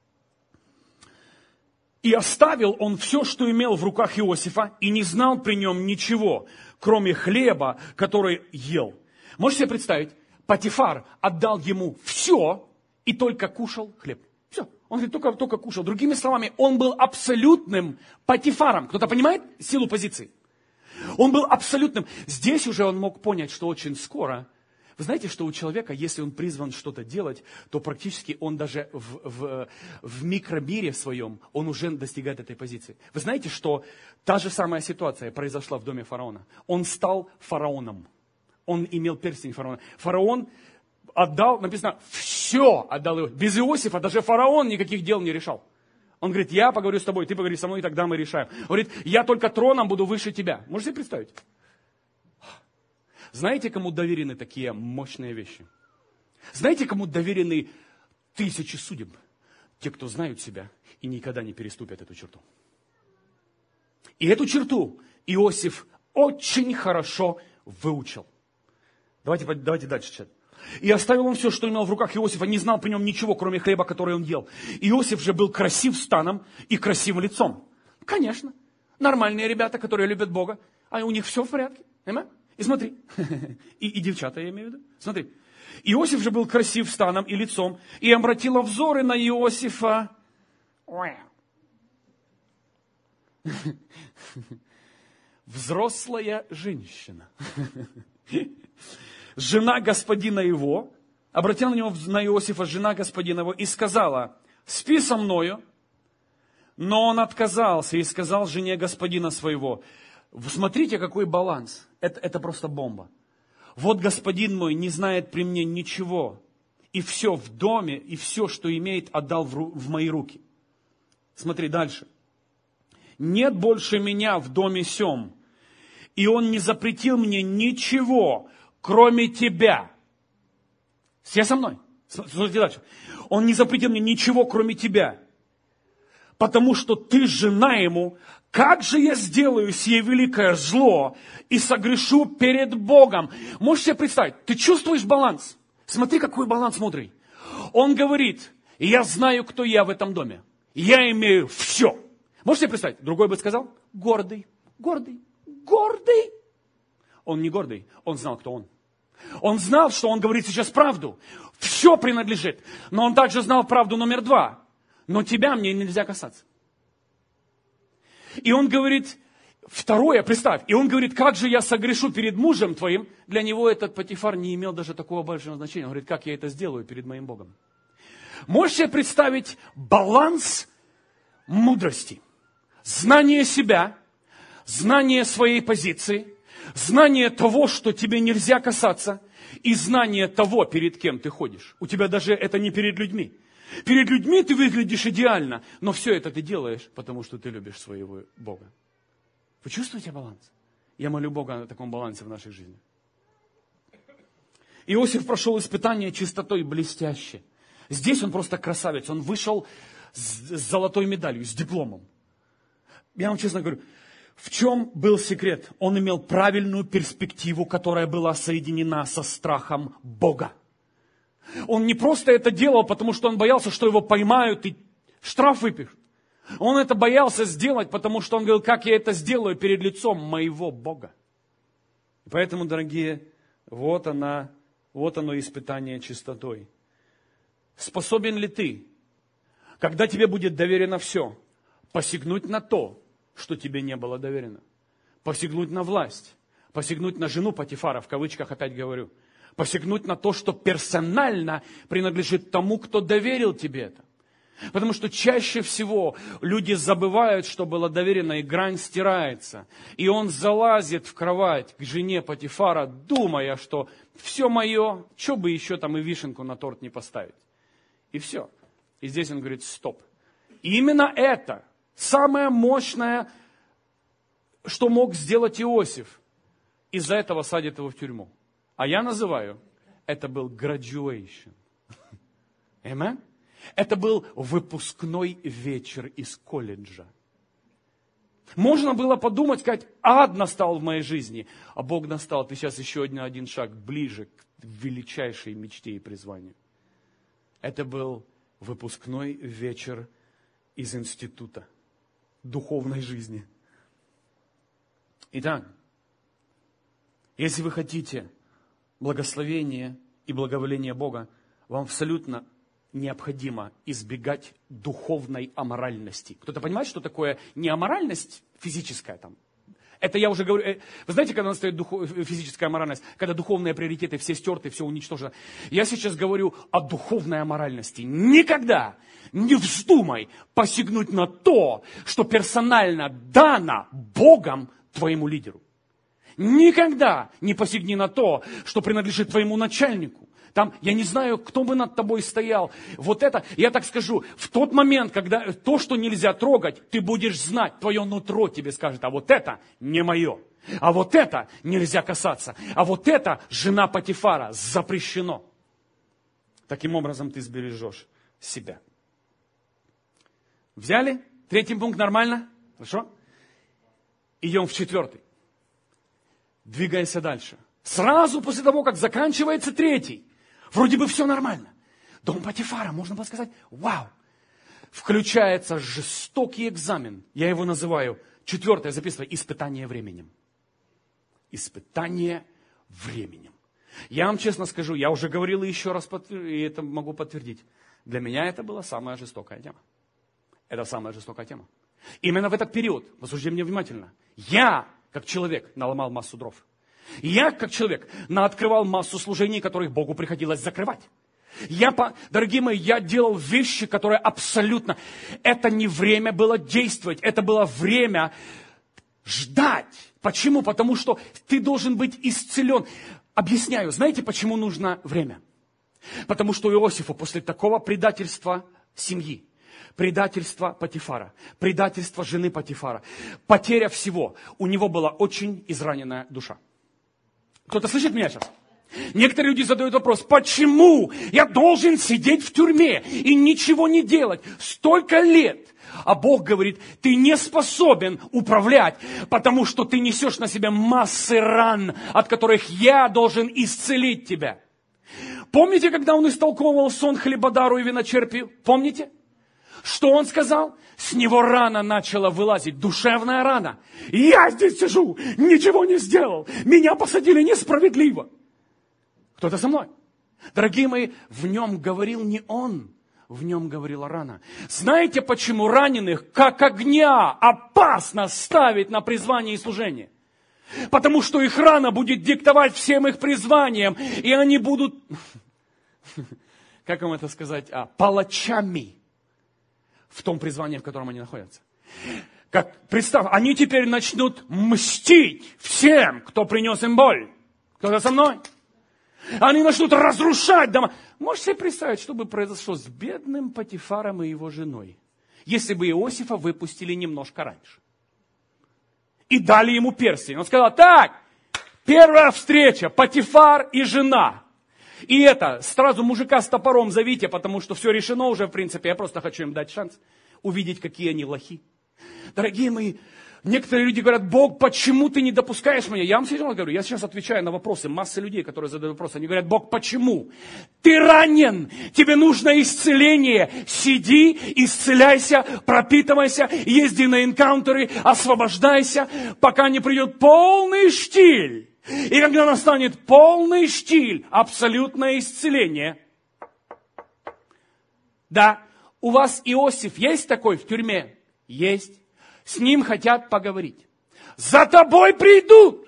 «И оставил он все, что имел в руках Иосифа, и не знал при нем ничего, кроме хлеба, который ел». Можете себе представить, Потифар отдал ему все и только кушал хлеб. Все, он говорит, только кушал. Другими словами, он был абсолютным Потифаром. Кто-то понимает силу позиции? Он был абсолютным. Здесь уже он мог понять, что очень скоро... Вы знаете, что у человека, если он призван что-то делать, то практически он даже в микромире своем, он уже достигает этой позиции. Вы знаете, что та же самая ситуация произошла в доме фараона. Он стал фараоном. Он имел перстень фараона. Фараон отдал, написано, все отдал его. Без Иосифа даже фараон никаких дел не решал. Он говорит, я поговорю с тобой, ты поговори со мной, и тогда мы решаем. Он говорит, я только троном буду выше тебя. Можете себе представить? Знаете, кому доверены такие мощные вещи? Знаете, кому доверены тысячи судеб? Те, кто знают себя и никогда не переступят эту черту. И эту черту Иосиф очень хорошо выучил. Давайте дальше читать. «И оставил он все, что имел в руках Иосифа, не знал при нем ничего, кроме хлеба, который он ел. Иосиф же был красив станом и красивым лицом». Конечно, нормальные ребята, которые любят Бога, а у них все в порядке. И смотри, и девчата я имею в виду, смотри. Иосиф же был красив станом и лицом, и обратила взоры на Иосифа. Взрослая женщина, жена господина его, обратила на Иосифа жена господина его и сказала: спи со мною. Но он отказался и сказал жене господина своего: смотрите, какой баланс, это просто бомба. Вот господин мой не знает при мне ничего, и все в доме, и все, что имеет, отдал в мои руки. Смотри дальше. Нет больше меня в доме сем, и он не запретил мне ничего, кроме тебя. Все со мной? Смотрите дальше. Он не запретил мне ничего, кроме тебя, потому что ты жена ему. Как же я сделаю сие великое зло и согрешу перед Богом? Можешь себе представить, ты чувствуешь баланс? Смотри, какой баланс мудрый. Он говорит: я знаю, кто я в этом доме. Я имею все. Можешь себе представить? Другой бы сказал: гордый, гордый, гордый. Он не гордый, он знал, кто он. Он знал, что он говорит сейчас правду. Все принадлежит. Но он также знал правду номер 2. Но тебя мне нельзя касаться. И он говорит, второе, представь, и он говорит: как же я согрешу перед мужем твоим? Для него этот Потифар не имел даже такого большого значения. Он говорит: как я это сделаю перед моим Богом? Можешь себе представить баланс мудрости? Знание себя, знание своей позиции, знание того, что тебе нельзя касаться, и знание того, перед кем ты ходишь. У тебя даже это не перед людьми. Перед людьми ты выглядишь идеально, но все это ты делаешь, потому что ты любишь своего Бога. Вы чувствуете баланс? Я молю Бога о таком балансе в нашей жизни. Иосиф прошел испытание чистотой блестяще. Здесь он просто красавец. Он вышел с золотой медалью, с дипломом. Я вам честно говорю, в чем был секрет? Он имел правильную перспективу, которая была соединена со страхом Бога. Он не просто это делал, потому что он боялся, что его поймают и штраф выпишут. Он это боялся сделать, потому что он говорил: как я это сделаю перед лицом моего Бога. И поэтому, дорогие, вот оно испытание чистотой. Способен ли ты, когда тебе будет доверено все, посягнуть на то, что тебе не было доверено? Посягнуть на власть, посягнуть на жену Потифара, в кавычках опять говорю. Посягнуть на то, что персонально принадлежит тому, кто доверил тебе это. Потому что чаще всего люди забывают, что было доверено, и грань стирается. И он залазит в кровать к жене Потифара, думая, что все мое, что бы еще там и вишенку на торт не поставить. И все. И здесь он говорит: стоп. И именно это самое мощное, что мог сделать Иосиф. Из-за этого садит его в тюрьму. А я называю, это был graduation. Amen? Это был выпускной вечер из колледжа. Можно было подумать, сказать: ад настал в моей жизни. А Бог настал, ты сейчас еще один шаг ближе к величайшей мечте и призванию. Это был выпускной вечер из института духовной жизни. Итак, если вы хотите благословение и благоволение Бога, вам абсолютно необходимо избегать духовной аморальности. Кто-то понимает, что такое не аморальность физическая там? Это я уже говорю, вы знаете, когда настает физическая аморальность, когда духовные приоритеты все стерты, все уничтожено. Я сейчас говорю о духовной аморальности. Никогда не вздумай посягнуть на то, что персонально дано Богом твоему лидеру. Никогда не посягни на то, что принадлежит твоему начальнику. Там, я не знаю, кто бы над тобой стоял. Вот это, я так скажу, в тот момент, когда то, что нельзя трогать, ты будешь знать, твое нутро тебе скажет: а вот это не мое, а вот это нельзя касаться, а вот это жена Потифара, запрещено. Таким образом ты сбережешь себя. Взяли? 3 пункт нормально? Хорошо? Идем в 4. Двигаемся дальше. Сразу после того, как заканчивается 3, вроде бы все нормально. Дом Потифара, можно было сказать: вау. Включается жестокий экзамен. Я его называю, 4 записываю, испытание временем. Испытание временем. Я вам честно скажу, я уже говорил и еще раз, и это могу подтвердить. Для меня это была самая жестокая тема. Это самая жестокая тема. Именно в этот период, послушайте меня внимательно, я, как человек, наломал массу дров. Я, как человек, наоткрывал массу служений, которых Богу приходилось закрывать. Дорогие мои, я делал вещи, которые абсолютно... Это не время было действовать, это было время ждать. Почему? Потому что ты должен быть исцелен. Объясняю, знаете, почему нужно время? Потому что Иосифу после такого предательства семьи, предательства Потифара, предательства жены Потифара, потеря всего, у него была очень израненная душа. Кто-то слышит меня сейчас? Некоторые люди задают вопрос, почему я должен сидеть в тюрьме и ничего не делать столько лет? А Бог говорит, ты не способен управлять, потому что ты несешь на себе массы ран, от которых я должен исцелить тебя. Помните, когда он истолковывал сон хлебодару и виночерпию? Помните? Что он сказал? С него рана начала вылазить, душевная рана. Я здесь сижу, ничего не сделал, меня посадили несправедливо. Кто-то со мной? Дорогие мои, в нем говорил не он, в нем говорила рана. Знаете, почему раненых, как огня, опасно ставить на призвание и служение? Потому что их рана будет диктовать всем их призваниям, и они будут, как вам это сказать, палачами в том призвании, в котором они находятся. Представь, они теперь начнут мстить всем, кто принес им боль. Кто-то со мной? Они начнут разрушать дома. Можете себе представить, что бы произошло с бедным Потифаром и его женой, если бы Иосифа выпустили немножко раньше? И дали ему перстень. Он сказал, так, первая встреча, Потифар и жена. И сразу мужика с топором зовите, потому что все решено уже, в принципе. Я просто хочу им дать шанс увидеть, какие они лохи. Дорогие мои, некоторые люди говорят, Бог, почему ты не допускаешь меня? Я вам серьезно говорю, я сейчас отвечаю на вопросы массы людей, которые задают вопросы. Они говорят, Бог, почему? Ты ранен, тебе нужно исцеление. Сиди, исцеляйся, пропитывайся, езди на энкаунтеры, освобождайся, пока не придет полный штиль. И когда настанет полный штиль, абсолютное исцеление. Да, у вас Иосиф есть такой в тюрьме? Есть. С ним хотят поговорить. За тобой придут.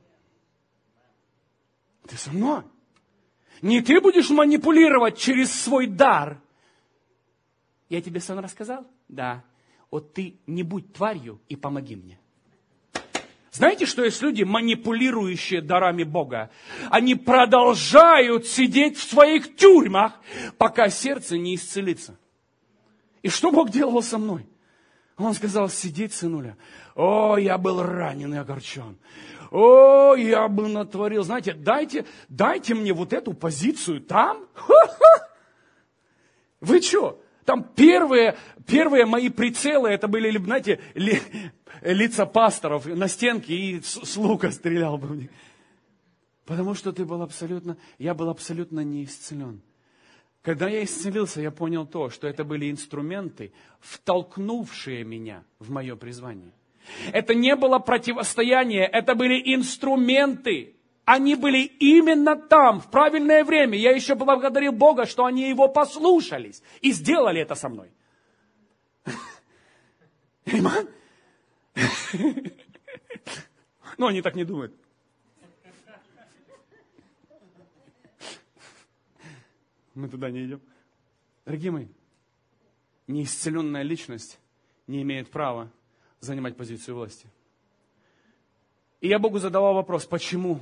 Ты со мной? Не ты будешь манипулировать через свой дар. Я тебе сон рассказал? Да. Вот ты не будь тварью и помоги мне. Знаете, что есть люди, манипулирующие дарами Бога? Они продолжают сидеть в своих тюрьмах, пока сердце не исцелится. И что Бог делал со мной? Он сказал, сидеть, сынуля. О, я был ранен и огорчен. О, я бы натворил. Знаете, дайте мне вот эту позицию там. Ха-ха! Вы что? Там первые мои прицелы, это были, знаете, лица пасторов на стенке, и с лука стрелял бы в них. Потому что я был абсолютно не исцелен. Когда я исцелился, я понял то, что это были инструменты, втолкнувшие меня в мое призвание. Это не было противостояние, это были инструменты. Они были именно там, в правильное время. Я еще благодарил Бога, что они его послушались и сделали это со мной. Аминь. Но они так не думают. Мы туда не идем. Дорогие мои, неисцеленная личность не имеет права занимать позицию власти. И я Богу задавал вопрос, почему?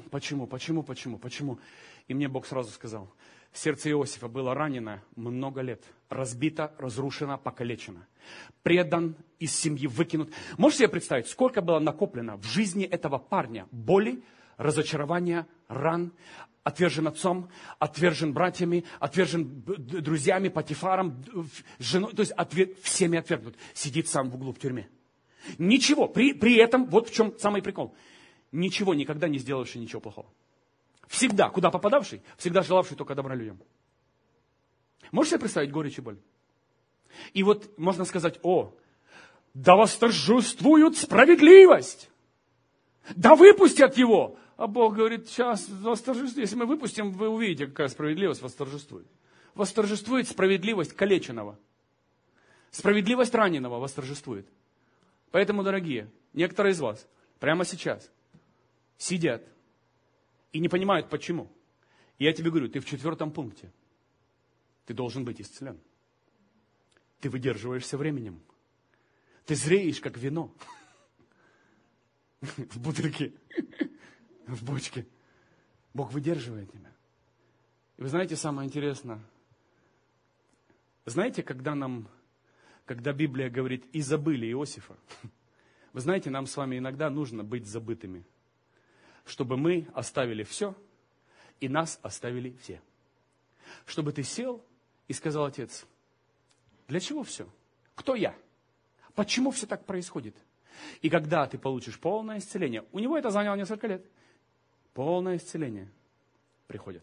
И мне Бог сразу сказал, сердце Иосифа было ранено много лет, разбито, разрушено, покалечено, предан, из семьи выкинут. Можете себе представить, сколько было накоплено в жизни этого парня боли, разочарования, ран, отвержен отцом, отвержен братьями, отвержен друзьями, Потифаром, женой, то есть всеми отвергнут. Сидит сам в углу в тюрьме. Ничего, при этом, вот в чем самый прикол, ничего, никогда не сделавший ничего плохого. Всегда, куда попадавший, всегда желавший только добра людям. Можете себе представить горечь и боль? И вот можно сказать, да восторжествует справедливость, да выпустят его. А Бог говорит, сейчас восторжествует. Если мы выпустим, вы увидите, какая справедливость восторжествует. Восторжествует справедливость калеченного. Справедливость раненого восторжествует. Поэтому, дорогие, некоторые из вас прямо сейчас сидят и не понимают, почему. И я тебе говорю, ты в 4 пункте. Ты должен быть исцелен. Ты выдерживаешься временем. Ты зреешь, как вино. В бутыльке, в бочке. Бог выдерживает тебя. И вы знаете, самое интересное. Знаете, когда Библия говорит, и забыли Иосифа, вы знаете, нам с вами иногда нужно быть забытыми, чтобы мы оставили все, и нас оставили все. Чтобы ты сел и сказал, отец, для чего все? Кто я? Почему все так происходит? И когда ты получишь полное исцеление, у него это заняло несколько лет, полное исцеление приходит.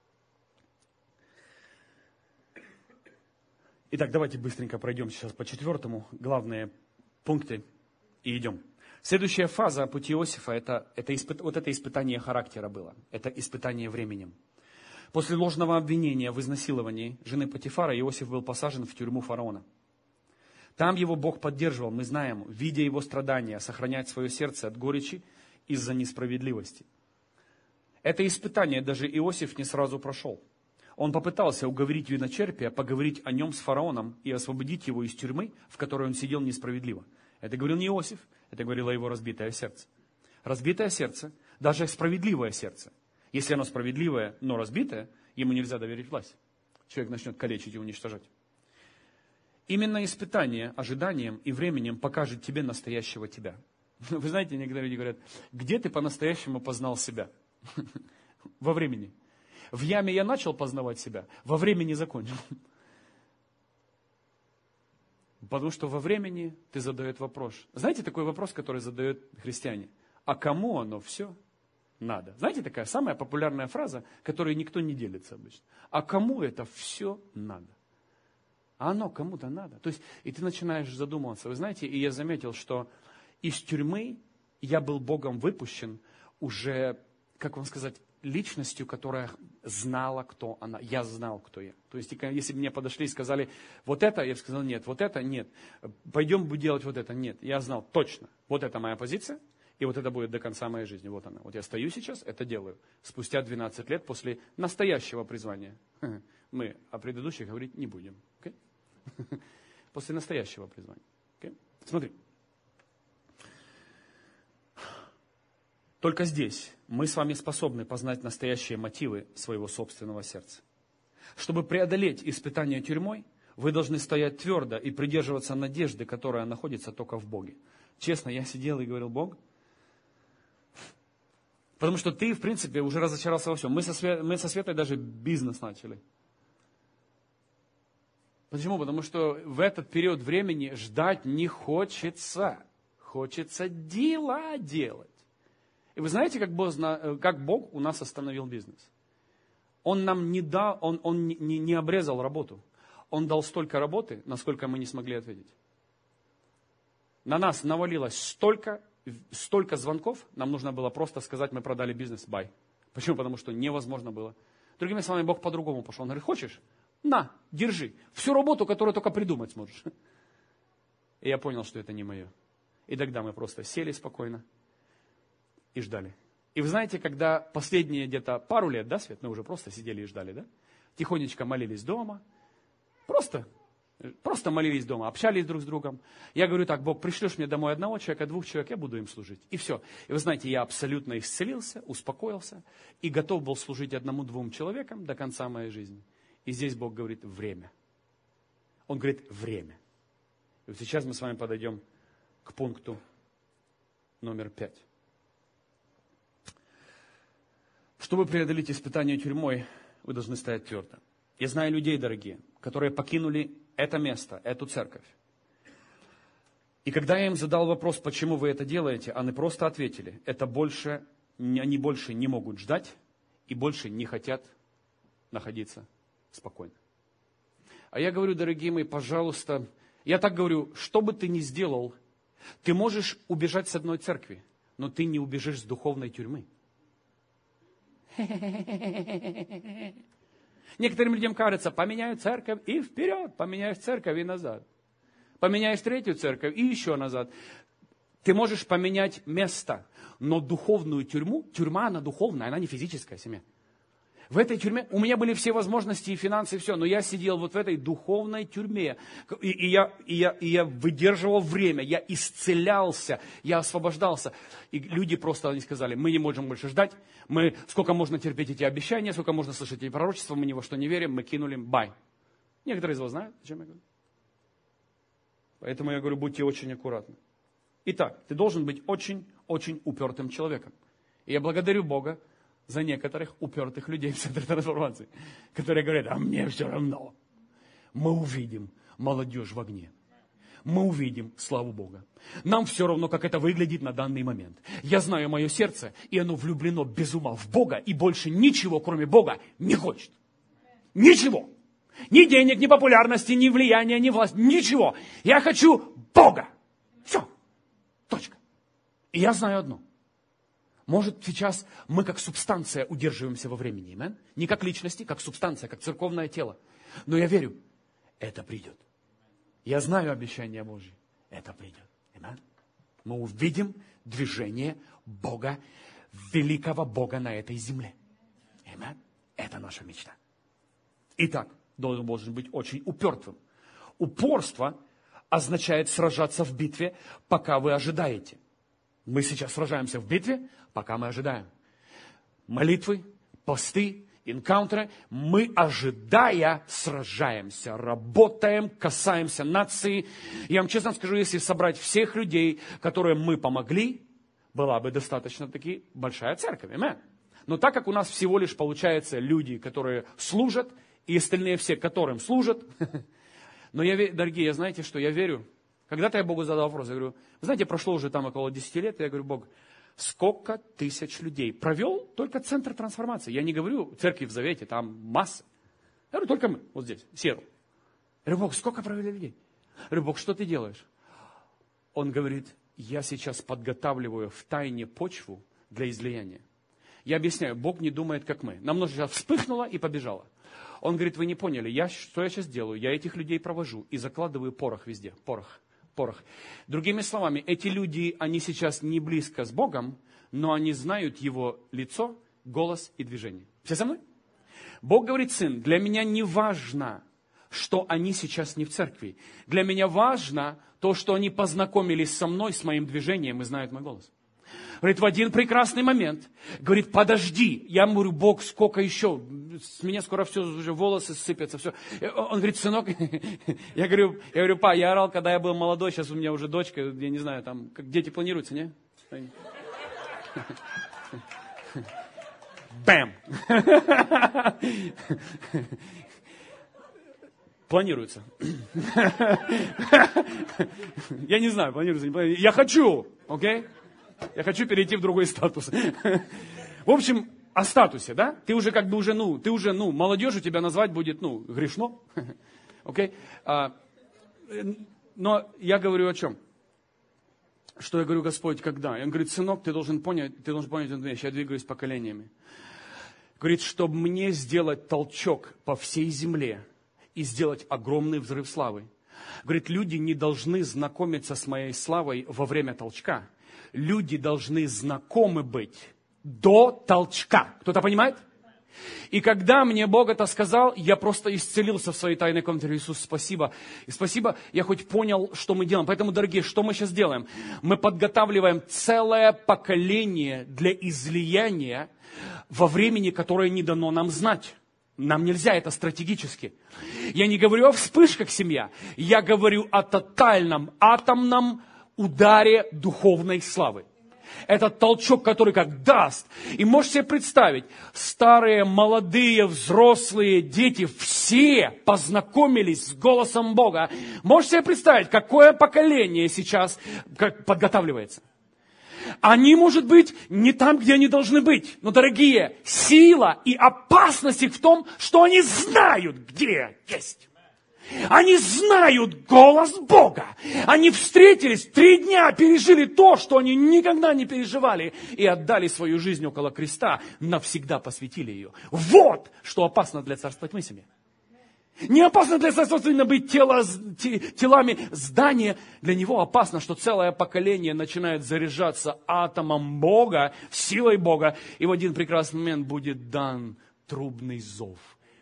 Итак, давайте быстренько пройдем сейчас по 4 главные пункты и идем. Следующая фаза пути Иосифа, это испытание характера было. Это испытание временем. После ложного обвинения в изнасиловании жены Потифара Иосиф был посажен в тюрьму фараона. Там его Бог поддерживал, мы знаем, видя его страдания, сохранять свое сердце от горечи из-за несправедливости. Это испытание даже Иосиф не сразу прошел. Он попытался уговорить виночерпия, поговорить о нем с фараоном и освободить его из тюрьмы, в которой он сидел несправедливо. Это говорил не Иосиф, это говорило его разбитое сердце. Разбитое сердце, даже справедливое сердце. Если оно справедливое, но разбитое, ему нельзя доверить власть. Человек начнет калечить и уничтожать. Именно испытание ожиданием и временем покажет тебе настоящего тебя. Вы знаете, некоторые люди говорят, где ты по-настоящему познал себя? Во времени. В яме я начал познавать себя, во времени закончил. Потому что во времени ты задаешь вопрос. Знаете такой вопрос, который задают христиане? А кому оно все надо? Знаете, такая самая популярная фраза, которой никто не делится обычно. А кому это все надо? А оно кому-то надо. То есть, и ты начинаешь задумываться. Вы знаете, и я заметил, что из тюрьмы я был Богом выпущен уже, как вам сказать, личностью, которая знала, кто она. Я знал, кто я. То есть, если бы мне подошли и сказали, вот это, я бы сказал, нет, вот это, нет. Пойдем будем делать вот это, нет. Я знал точно, вот это моя позиция, и вот это будет до конца моей жизни. Вот она. Вот я стою сейчас, это делаю. Спустя 12 лет после настоящего призвания. Мы о предыдущих говорить не будем. Okay? После настоящего призвания. Okay? Смотри. Только здесь мы с вами способны познать настоящие мотивы своего собственного сердца. Чтобы преодолеть испытание тюрьмой, вы должны стоять твердо и придерживаться надежды, которая находится только в Боге. Честно, я сидел и говорил, Бог, потому что ты, в принципе, уже разочаровался во всем. Мы со Светой даже бизнес начали. Почему? Потому что в этот период времени ждать не хочется. Хочется дела делать. И вы знаете, как Бог у нас остановил бизнес? Он нам не дал, он не обрезал работу. Он дал столько работы, насколько мы не смогли ответить. На нас навалилось столько звонков, нам нужно было просто сказать, мы продали бизнес, бай. Почему? Потому что невозможно было. Другими словами, Бог по-другому пошел. Он говорит, хочешь? На, держи. Всю работу, которую только придумать сможешь. И я понял, что это не мое. И тогда мы просто сели спокойно и ждали. И вы знаете, когда последние где-то пару лет, да, Свет, мы уже просто сидели и ждали, да? Тихонечко молились дома. Просто молились дома, общались друг с другом. Я говорю так, Бог, пришлешь мне домой 1 человека, 2 человек, я буду им служить. И все. И вы знаете, я абсолютно исцелился, успокоился и готов был служить 1-2 человекам до конца моей жизни. И здесь Бог говорит время. Он говорит время. И вот сейчас мы с вами подойдем к пункту номер 5. Чтобы преодолеть испытание тюрьмой, вы должны стоять твердо. Я знаю людей, дорогие, которые покинули это место, эту церковь. И когда я им задал вопрос, почему вы это делаете, они просто ответили, они больше не могут ждать и больше не хотят находиться спокойно. А я говорю, дорогие мои, пожалуйста, я так говорю, что бы ты ни сделал, ты можешь убежать с одной церкви, но ты не убежишь с духовной тюрьмы. Некоторым людям кажется, поменяю церковь и вперед, поменяешь церковь и назад. Поменяешь третью церковь и еще назад. Ты можешь поменять место, но духовную тюрьму, тюрьма она духовная, она не физическая, семья. В этой тюрьме у меня были все возможности и финансы, и все, но я сидел вот в этой духовной тюрьме, и я выдерживал время, я исцелялся, я освобождался. И люди просто они сказали, мы не можем больше ждать, сколько можно терпеть эти обещания, сколько можно слышать эти пророчества, мы ни во что не верим, мы кинули, бай. Некоторые из вас знают, о чем я говорю. Поэтому я говорю, будьте очень аккуратны. Итак, ты должен быть очень упертым человеком. И я благодарю Бога за некоторых упертых людей в центре трансформации, которые говорят, а мне все равно. Мы увидим молодежь в огне. Мы увидим славу Бога. Нам все равно, как это выглядит на данный момент. Я знаю мое сердце, и оно влюблено без ума в Бога, и больше ничего, кроме Бога, не хочет. Ничего. Ни денег, ни популярности, ни влияния, ни власти, ничего. Я хочу Бога. Все. Точка. И я знаю одно. Может, сейчас мы как субстанция удерживаемся во времени. Amen? Не как личности, как субстанция, как церковное тело. Но я верю, это придет. Я знаю обещание Божье. Это придет. Amen? Мы увидим движение Бога, великого Бога на этой земле. Amen? Это наша мечта. Итак, должен быть очень упертым. Упорство означает сражаться в битве, пока вы ожидаете. Мы сейчас сражаемся в битве, пока мы ожидаем. Молитвы, посты, энкаунтеры. Мы, ожидая, сражаемся, работаем, касаемся нации. Я вам честно скажу, если собрать всех людей, которым мы помогли, была бы достаточно-таки большая церковь. Amen. Но так как у нас всего лишь получается люди, которые служат, и остальные все, которым служат. Но, дорогие, знаете что, я верю. Когда-то я Богу задал вопрос, я говорю, вы знаете, прошло уже там около 10 лет, я говорю, Бог, сколько тысяч людей провел только центр трансформации. Я не говорю церкви в Завете, там масса. Я говорю, только мы, вот здесь, Серу. Я говорю, Бог, сколько провели людей? Я говорю, Бог, что ты делаешь? Он говорит, я сейчас подготавливаю в тайне почву для излияния. Я объясняю, Бог не думает, как мы. Нам нужно вспыхнуло и побежало. Он говорит, вы не поняли, что я сейчас делаю? Я этих людей провожу и закладываю порох везде. Порох. Другими словами, эти люди, они сейчас не близко с Богом, но они знают Его лицо, голос и движение. Все со мной? Бог говорит, сын, для меня не важно, что они сейчас не в церкви. Для меня важно то, что они познакомились со мной, с моим движением и знают мой голос. Говорит, в один прекрасный момент, говорит, подожди. Я говорю, Бог, сколько еще? С меня скоро все, уже волосы сыпятся, все. Он говорит, сынок, я говорю, па, я орал, когда я был молодой, сейчас у меня уже дочка, я не знаю, там, как дети планируются, не? Бэм! Планируется. Я не знаю, планируется, не планируется. Я хочу, окей? Я хочу перейти в другой статус. В общем, о статусе, да? Ты уже как бы молодежью тебя назвать будет, грешно. Окей? Но я говорю о чем? Что я говорю, Господь, когда? Он говорит, сынок, ты должен понять одну вещь, я двигаюсь поколениями. Говорит, чтобы мне сделать толчок по всей земле и сделать огромный взрыв славы. Говорит, люди не должны знакомиться с моей славой во время толчка. Люди должны знакомы быть до толчка. Кто-то понимает? И когда мне Бог это сказал, я просто исцелился в своей тайной комнате. Иисус, спасибо. И спасибо, я хоть понял, что мы делаем. Поэтому, дорогие, что мы сейчас делаем? Мы подготавливаем целое поколение для излияния во времени, которое не дано нам знать. Нам нельзя, это стратегически. Я не говорю о вспышках, семья. Я говорю о тотальном, атомном ударе духовной славы. Этот толчок, который как даст. И можете себе представить, старые, молодые, взрослые, дети, все познакомились с голосом Бога. Можете себе представить, какое поколение сейчас подготавливается. Они, может быть, не там, где они должны быть. Но, дорогие, сила и опасность их в том, что они знают, где есть. Они знают голос Бога. Они встретились, 3 дня пережили то, что они никогда не переживали, и отдали свою жизнь около креста, навсегда посвятили ее. Вот что опасно для Царства Тьмы семьи. Не опасно для Царства Тьмы быть телами здания. Для него опасно, что целое поколение начинает заряжаться атомом Бога, силой Бога, и в один прекрасный момент будет дан трубный зов.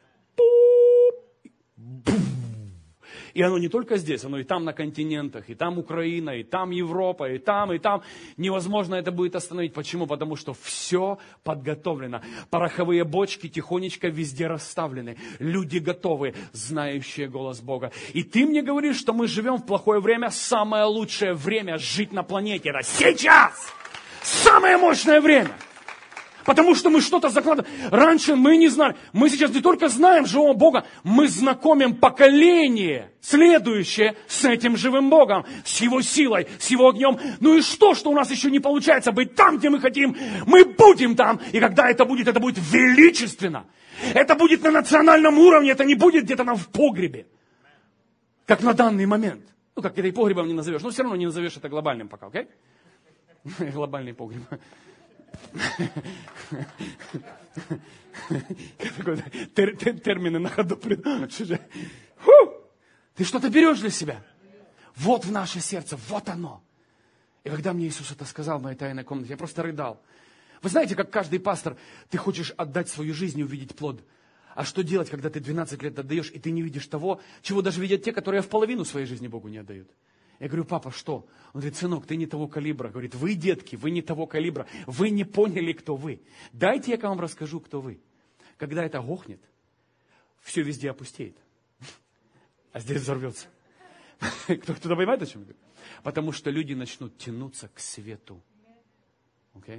И оно не только здесь, оно и там на континентах, и там Украина, и там Европа, и там, и там. Невозможно это будет остановить. Почему? Потому что все подготовлено. Пороховые бочки тихонечко везде расставлены. Люди готовы, знающие голос Бога. И ты мне говоришь, что мы живем в плохое время. Самое лучшее время жить на планете. Это сейчас! Самое мощное время! Потому что мы что-то закладываем. Раньше мы не знали. Мы сейчас не только знаем живого Бога, мы знакомим поколение следующее с этим живым Богом, с Его силой, с Его огнем. Ну и что у нас еще не получается быть там, где мы хотим? Мы будем там. И когда это будет величественно. Это будет на национальном уровне, это не будет где-то там в погребе. Как на данный момент. Ну, как это и погребом не назовешь. Но все равно не назовешь это глобальным пока, окей? Глобальный погреб. Термины на ходу придумать. Ты что-то берешь для себя. Вот в наше сердце, вот оно. И когда мне Иисус это сказал в моей тайной комнате, я просто рыдал. Вы знаете, как каждый пастор, ты хочешь отдать свою жизнь и увидеть плод. А что делать, когда ты 12 лет отдаешь, и ты не видишь того, чего даже видят те, которые в половину своей жизни Богу не отдают? Я говорю, папа, что? Он говорит, сынок, ты не того калибра. Говорит, вы, детки, вы не того калибра. Вы не поняли, кто вы. Дайте я вам расскажу, кто вы. Когда это гохнет, все везде опустеет. А здесь взорвется. Кто-то понимает, о чем я говорю? Потому что люди начнут тянуться к свету. Okay?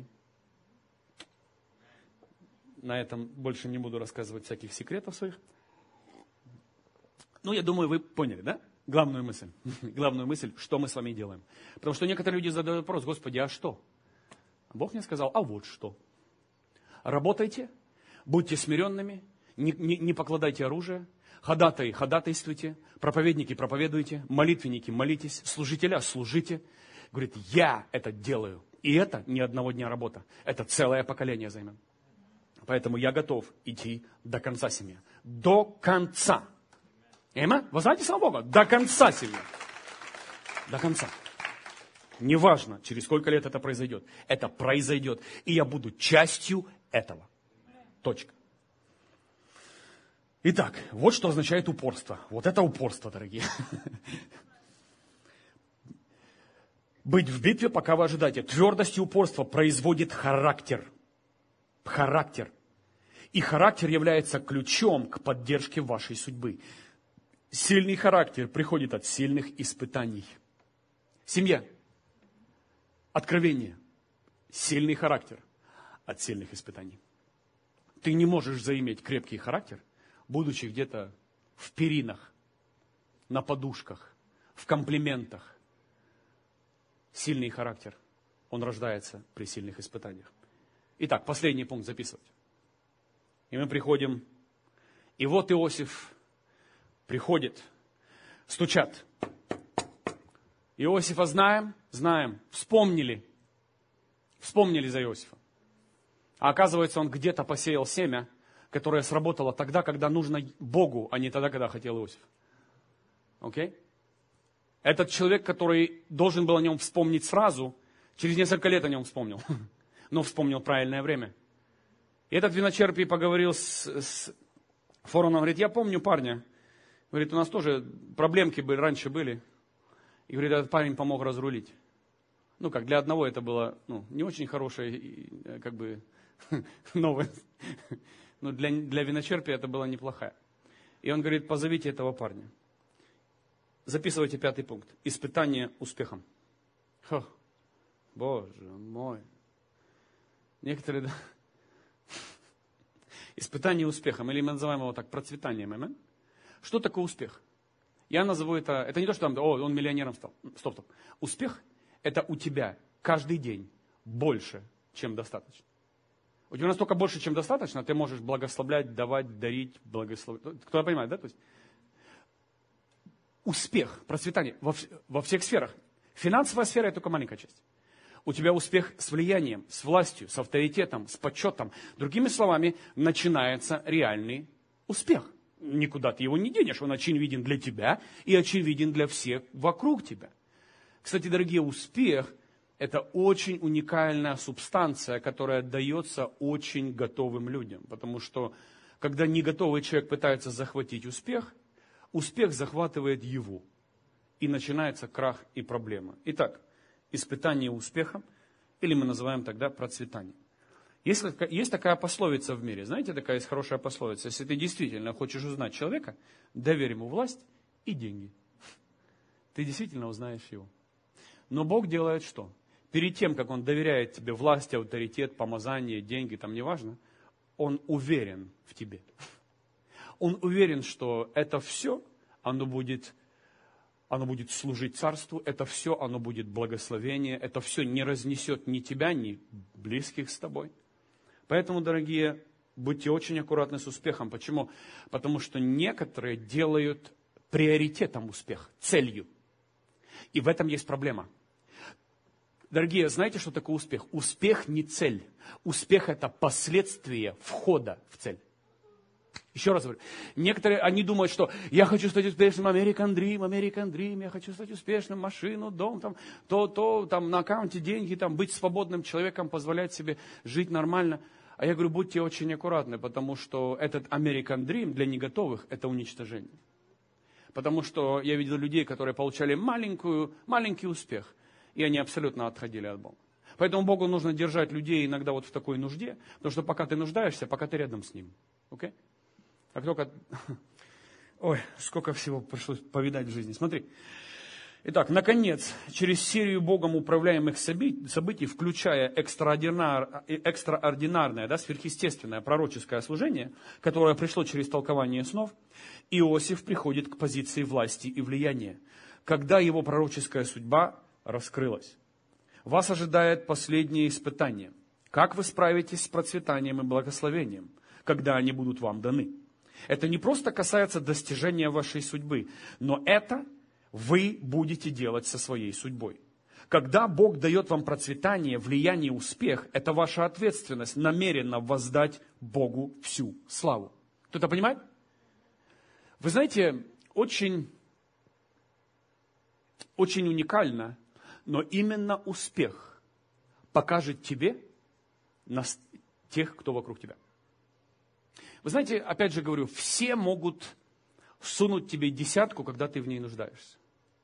На этом больше не буду рассказывать всяких секретов своих. Ну, я думаю, вы поняли, да? Главную мысль, что мы с вами делаем. Потому что некоторые люди задают вопрос, Господи, а что? Бог мне сказал, а вот что. Работайте, будьте смиренными, не покладайте оружие, ходатаи ходатайствуйте, проповедники проповедуйте, молитвенники молитесь, служителя служите. Говорит, я это делаю. И это не одного дня работа, это целое поколение займет. Поэтому я готов идти до конца семьи. До конца. Аминь? Вы знаете, слава Богу, до конца семьи. До конца. Неважно, через сколько лет это произойдет. Это произойдет. И я буду частью этого. Точка. Итак, вот что означает упорство. Вот это упорство, дорогие. Быть в битве, пока вы ожидаете. Твердость и упорство производит характер. Характер. И характер является ключом к поддержке вашей судьбы. Сильный характер приходит от сильных испытаний. Семья. Откровение. Сильный характер от сильных испытаний. Ты не можешь заиметь крепкий характер, будучи где-то в перинах, на подушках, в комплиментах. Сильный характер, он рождается при сильных испытаниях. Итак, последний пункт записывать. И мы приходим, и вот Иосиф приходит, стучат. Иосифа знаем, вспомнили за Иосифа. А оказывается, он где-то посеял семя, которое сработало тогда, когда нужно Богу, а не тогда, когда хотел Иосиф. Окей? Этот человек, который должен был о нем вспомнить сразу, через несколько лет о нем вспомнил. Но вспомнил правильное время. И этот виночерпий поговорил с Фороном, говорит, я помню парня. Говорит, у нас тоже проблемки раньше были. И говорит, этот парень помог разрулить. Ну, как для одного это было не очень хорошая, как бы, новость. Но для виночерпия это была неплохая. И он говорит, позовите этого парня. Записывайте 5-й пункт. Испытание успехом. Боже мой. Некоторые... Испытание успехом, или мы называем его так, процветанием. Аминь? Что такое успех? Я назову это не то, что там, он миллионером стал. Стоп. Успех – это у тебя каждый день больше, чем достаточно. У тебя настолько больше, чем достаточно, ты можешь благословлять, давать, дарить, благословлять. Кто понимает, да? То есть, успех, процветание во всех сферах. Финансовая сфера – это только маленькая часть. У тебя успех с влиянием, с властью, с авторитетом, с почетом. Другими словами, начинается реальный успех. Никуда ты его не денешь, он очевиден для тебя и очевиден для всех вокруг тебя. Кстати, дорогие, успех – это очень уникальная субстанция, которая дается очень готовым людям. Потому что, когда не готовый человек пытается захватить успех, успех захватывает его. И начинается крах и проблема. Итак, испытание успехом, или мы называем тогда процветание. Есть такая пословица в мире, знаете, такая есть хорошая пословица. Если ты действительно хочешь узнать человека, доверь ему власть и деньги. Ты действительно узнаешь его. Но Бог делает что? Перед тем, как Он доверяет тебе власть, авторитет, помазание, деньги, там неважно, Он уверен в тебе. Он уверен, что это все, оно будет служить царству, это все, оно будет благословение, это все не разнесет ни тебя, ни близких с тобой. Поэтому, дорогие, будьте очень аккуратны с успехом. Почему? Потому что некоторые делают приоритетом успех, целью. И в этом есть проблема. Дорогие, знаете, что такое успех? Успех не цель. Успех – это последствие входа в цель. Еще раз говорю, некоторые, они думают, что я хочу стать успешным, American Dream, я хочу стать успешным, машину, дом, там на аккаунте деньги, там, быть свободным человеком, позволять себе жить нормально. А я говорю, будьте очень аккуратны, потому что этот American Dream для неготовых – это уничтожение. Потому что я видел людей, которые получали маленький успех, и они абсолютно отходили от Бога. Поэтому Богу нужно держать людей иногда вот в такой нужде, потому что пока ты нуждаешься, пока ты рядом с Ним. Окей? Как только... Ой, сколько всего пришлось повидать в жизни. Смотри. Итак, наконец, через серию Богом управляемых событий, включая экстраординарное, сверхъестественное пророческое служение, которое пришло через толкование снов, Иосиф приходит к позиции власти и влияния, когда его пророческая судьба раскрылась. Вас ожидает последнее испытание. Как вы справитесь с процветанием и благословением, когда они будут вам даны? Это не просто касается достижения вашей судьбы, но это вы будете делать со своей судьбой. Когда Бог дает вам процветание, влияние, успех, это ваша ответственность намеренно воздать Богу всю славу. Кто-то понимает? Вы знаете, очень уникально, но именно успех покажет тебе тех, кто вокруг тебя. Вы знаете, опять же говорю, все могут сунуть тебе десятку, когда ты в ней нуждаешься.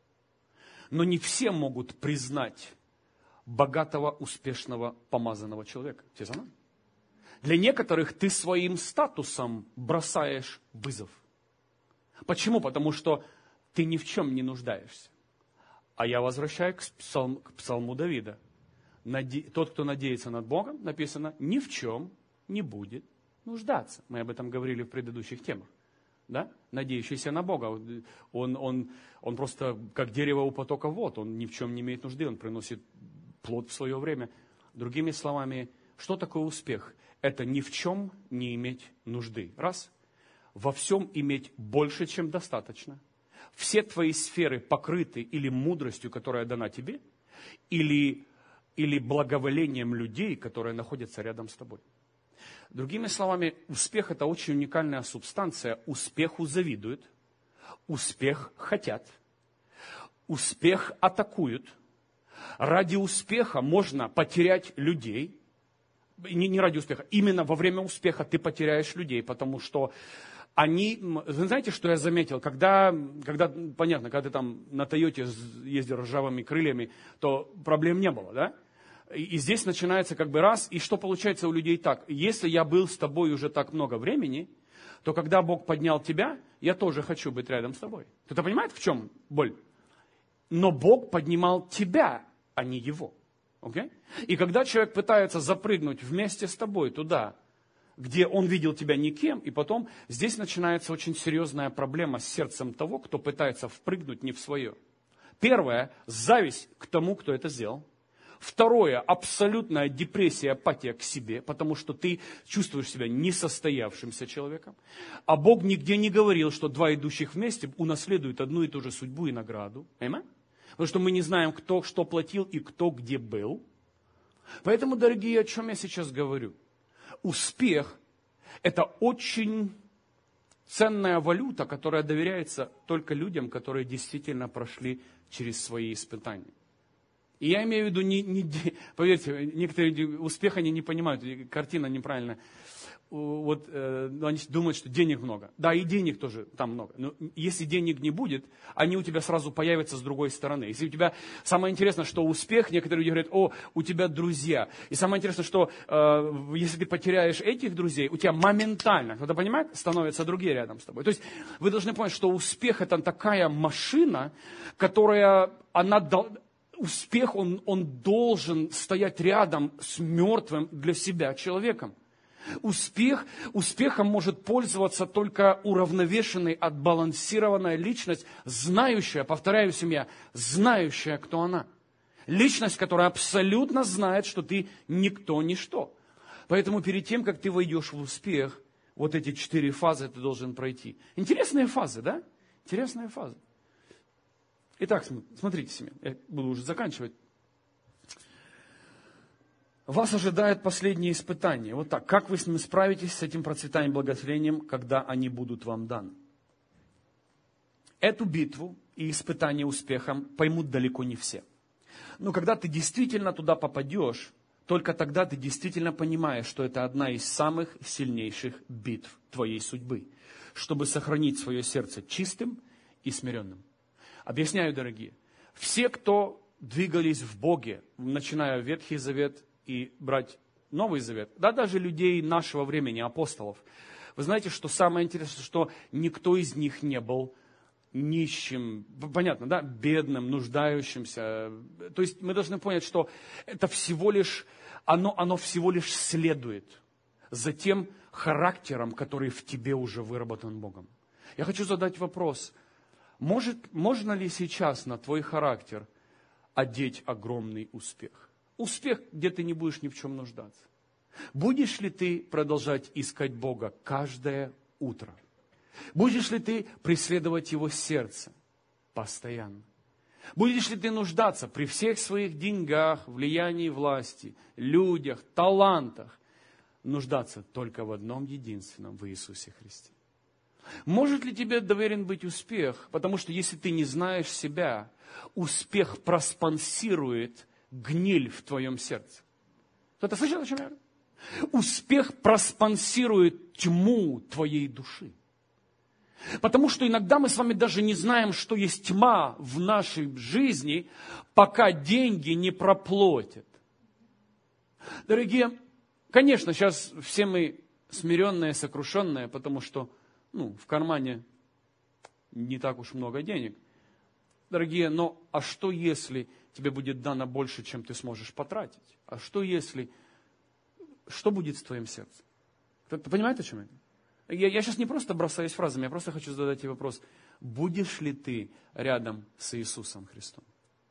Но не все могут признать богатого, успешного, помазанного человека. Все со мной? Для некоторых ты своим статусом бросаешь вызов. Почему? Потому что ты ни в чем не нуждаешься. А я возвращаюсь к псалму Давида. Тот, кто надеется над Богом, написано, ни в чем не будет нуждаться. Мы об этом говорили в предыдущих темах. Да? Надеющийся на Бога. Он просто как дерево у потока вод. Он ни в чем не имеет нужды. Он приносит плод в свое время. Другими словами, что такое успех? Это ни в чем не иметь нужды. Раз. Во всем иметь больше, чем достаточно. Все твои сферы покрыты или мудростью, которая дана тебе, или благоволением людей, которые находятся рядом с тобой. Другими словами, успех – это очень уникальная субстанция. Успеху завидуют, успех хотят, успех атакуют. Ради успеха можно потерять людей. Не ради успеха, именно во время успеха ты потеряешь людей, потому что вы знаете, что я заметил? Когда ты там на Тойоте ездил ржавыми крыльями, то проблем не было, да? И здесь начинается раз, и что получается у людей так? Если я был с тобой уже так много времени, то когда Бог поднял тебя, я тоже хочу быть рядом с тобой. Кто-то понимает, в чем боль? Но Бог поднимал тебя, а не его. Okay? И когда человек пытается запрыгнуть вместе с тобой туда, где он видел тебя никем, и потом здесь начинается очень серьезная проблема с сердцем того, кто пытается впрыгнуть не в свое. Первое – зависть к тому, кто это сделал. Второе, абсолютная депрессия, апатия к себе, потому что ты чувствуешь себя несостоявшимся человеком. А Бог нигде не говорил, что два идущих вместе унаследуют одну и ту же судьбу и награду. Понимаете? Потому что мы не знаем, кто что платил и кто где был. Поэтому, дорогие, о чем я сейчас говорю? Успех – это очень ценная валюта, которая доверяется только людям, которые действительно прошли через свои испытания. И я имею в виду, поверьте, некоторые успех они не понимают, картина неправильная. Вот они думают, что денег много. Да, и денег тоже там много. Но если денег не будет, они у тебя сразу появятся с другой стороны. Если у тебя, самое интересное, что успех, некоторые люди говорят, о, у тебя друзья. И самое интересное, что если ты потеряешь этих друзей, у тебя моментально, кто-то понимает, становятся другие рядом с тобой. То есть вы должны понять, что успех это такая машина, которая, успех, он должен стоять рядом с мертвым для себя человеком. Успехом может пользоваться только уравновешенная, отбалансированная личность, знающая, повторяю, семья, знающая, кто она. Личность, которая абсолютно знает, что ты никто, ничто. Поэтому перед тем, как ты войдешь в успех, вот эти 4 фазы ты должен пройти. Интересные фазы, да? Интересные фазы. Итак, смотрите, семья, я буду уже заканчивать. Вас ожидает последнее испытание. Вот так. Как вы с ним справитесь, с этим процветанием и благословением, когда они будут вам даны? Эту битву и испытание успехом поймут далеко не все. Но когда ты действительно туда попадешь, только тогда ты действительно понимаешь, что это одна из самых сильнейших битв твоей судьбы, чтобы сохранить свое сердце чистым и смиренным. Объясняю, дорогие. Все, кто двигались в Боге, начиная Ветхий Завет и брать Новый Завет, да, даже людей нашего времени, апостолов, вы знаете, что самое интересное, что никто из них не был нищим, понятно, да, бедным, нуждающимся. То есть мы должны понять, что это всего лишь, оно всего лишь следует за тем характером, который в тебе уже выработан Богом. Я хочу задать вопрос. Можно ли сейчас на твой характер одеть огромный успех? Успех, где ты не будешь ни в чем нуждаться. Будешь ли ты продолжать искать Бога каждое утро? Будешь ли ты преследовать Его сердце постоянно? Будешь ли ты нуждаться при всех своих деньгах, влиянии власти, людях, талантах, нуждаться только в одном единственном, в Иисусе Христе? Может ли тебе доверен быть успех? Потому что если ты не знаешь себя, успех проспонсирует гниль в твоем сердце. Кто-то слышал, о чем я говорю? Успех проспонсирует тьму твоей души. Потому что иногда мы с вами даже не знаем, что есть тьма в нашей жизни, пока деньги не проплатят. Дорогие, конечно, сейчас все мы смиренные, сокрушенные, потому что в кармане не так уж много денег. Дорогие, но а что если тебе будет дано больше, чем ты сможешь потратить? А что если... Что будет с твоим сердцем? Ты понимаешь, о чем это? Я сейчас не просто бросаюсь фразами, я просто хочу задать тебе вопрос. Будешь ли ты рядом с Иисусом Христом?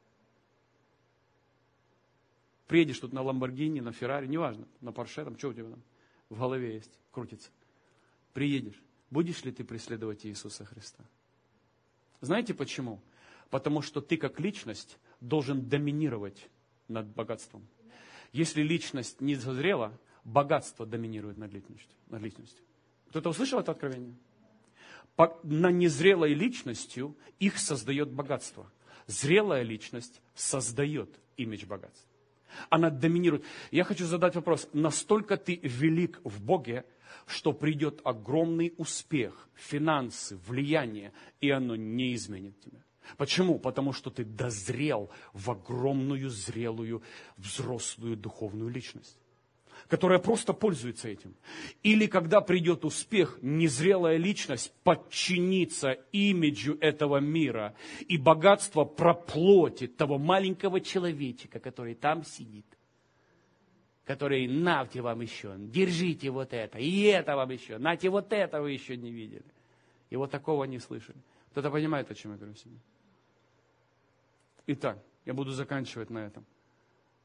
Приедешь тут на Ламборгини, на Феррари, неважно, на Порше, там, что у тебя там в голове есть, крутится. Приедешь. Будешь ли ты преследовать Иисуса Христа? Знаете почему? Потому что ты как личность должен доминировать над богатством. Если личность не созрела, богатство доминирует над личностью. Кто-то услышал это откровение? На незрелой личностью их создает богатство. Зрелая личность создает имидж богатства. Она доминирует. Я хочу задать вопрос. Настолько ты велик в Боге, что придет огромный успех, финансы, влияние, и оно не изменит тебя. Почему? Потому что ты дозрел в огромную, зрелую, взрослую духовную личность, которая просто пользуется этим. Или когда придет успех, незрелая личность подчинится имиджу этого мира, и богатство проплотит того маленького человечка, который там сидит, который, нате вам еще, держите вот это, и это вам еще, нате вот это вы еще не видели. И вот такого не слышали. Кто-то понимает, о чем я говорю сегодня? Итак, я буду заканчивать на этом.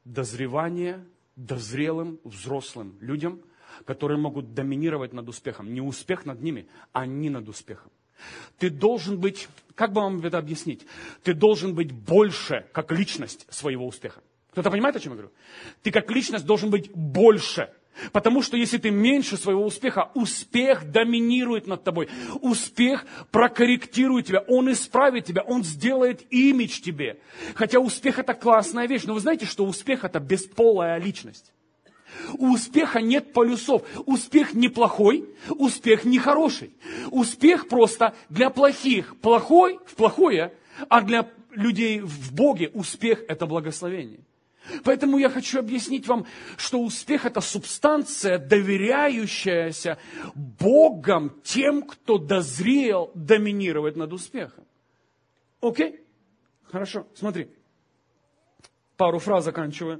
дозревание дозрелым, взрослым людям, которые могут доминировать над успехом. Не успех над ними, а они над успехом. Ты должен быть, как бы вам это объяснить? Ты должен быть больше, как личность своего успеха. Кто-то понимает, о чем я говорю? Ты как личность должен быть больше. Потому что если ты меньше своего успеха, успех доминирует над тобой. Успех прокорректирует тебя, он исправит тебя, он сделает имидж тебе. Хотя успех это классная вещь, но вы знаете, что успех это бесполая личность. У успеха нет полюсов. Успех не плохой, успех не хороший. Успех просто для плохих. Плохой в плохое, а для людей в Боге успех это благословение. Поэтому я хочу объяснить вам, что успех это субстанция, доверяющаяся Богом тем, кто дозрел доминировать над успехом. Окей? Хорошо, смотри. Пару фраз заканчиваю.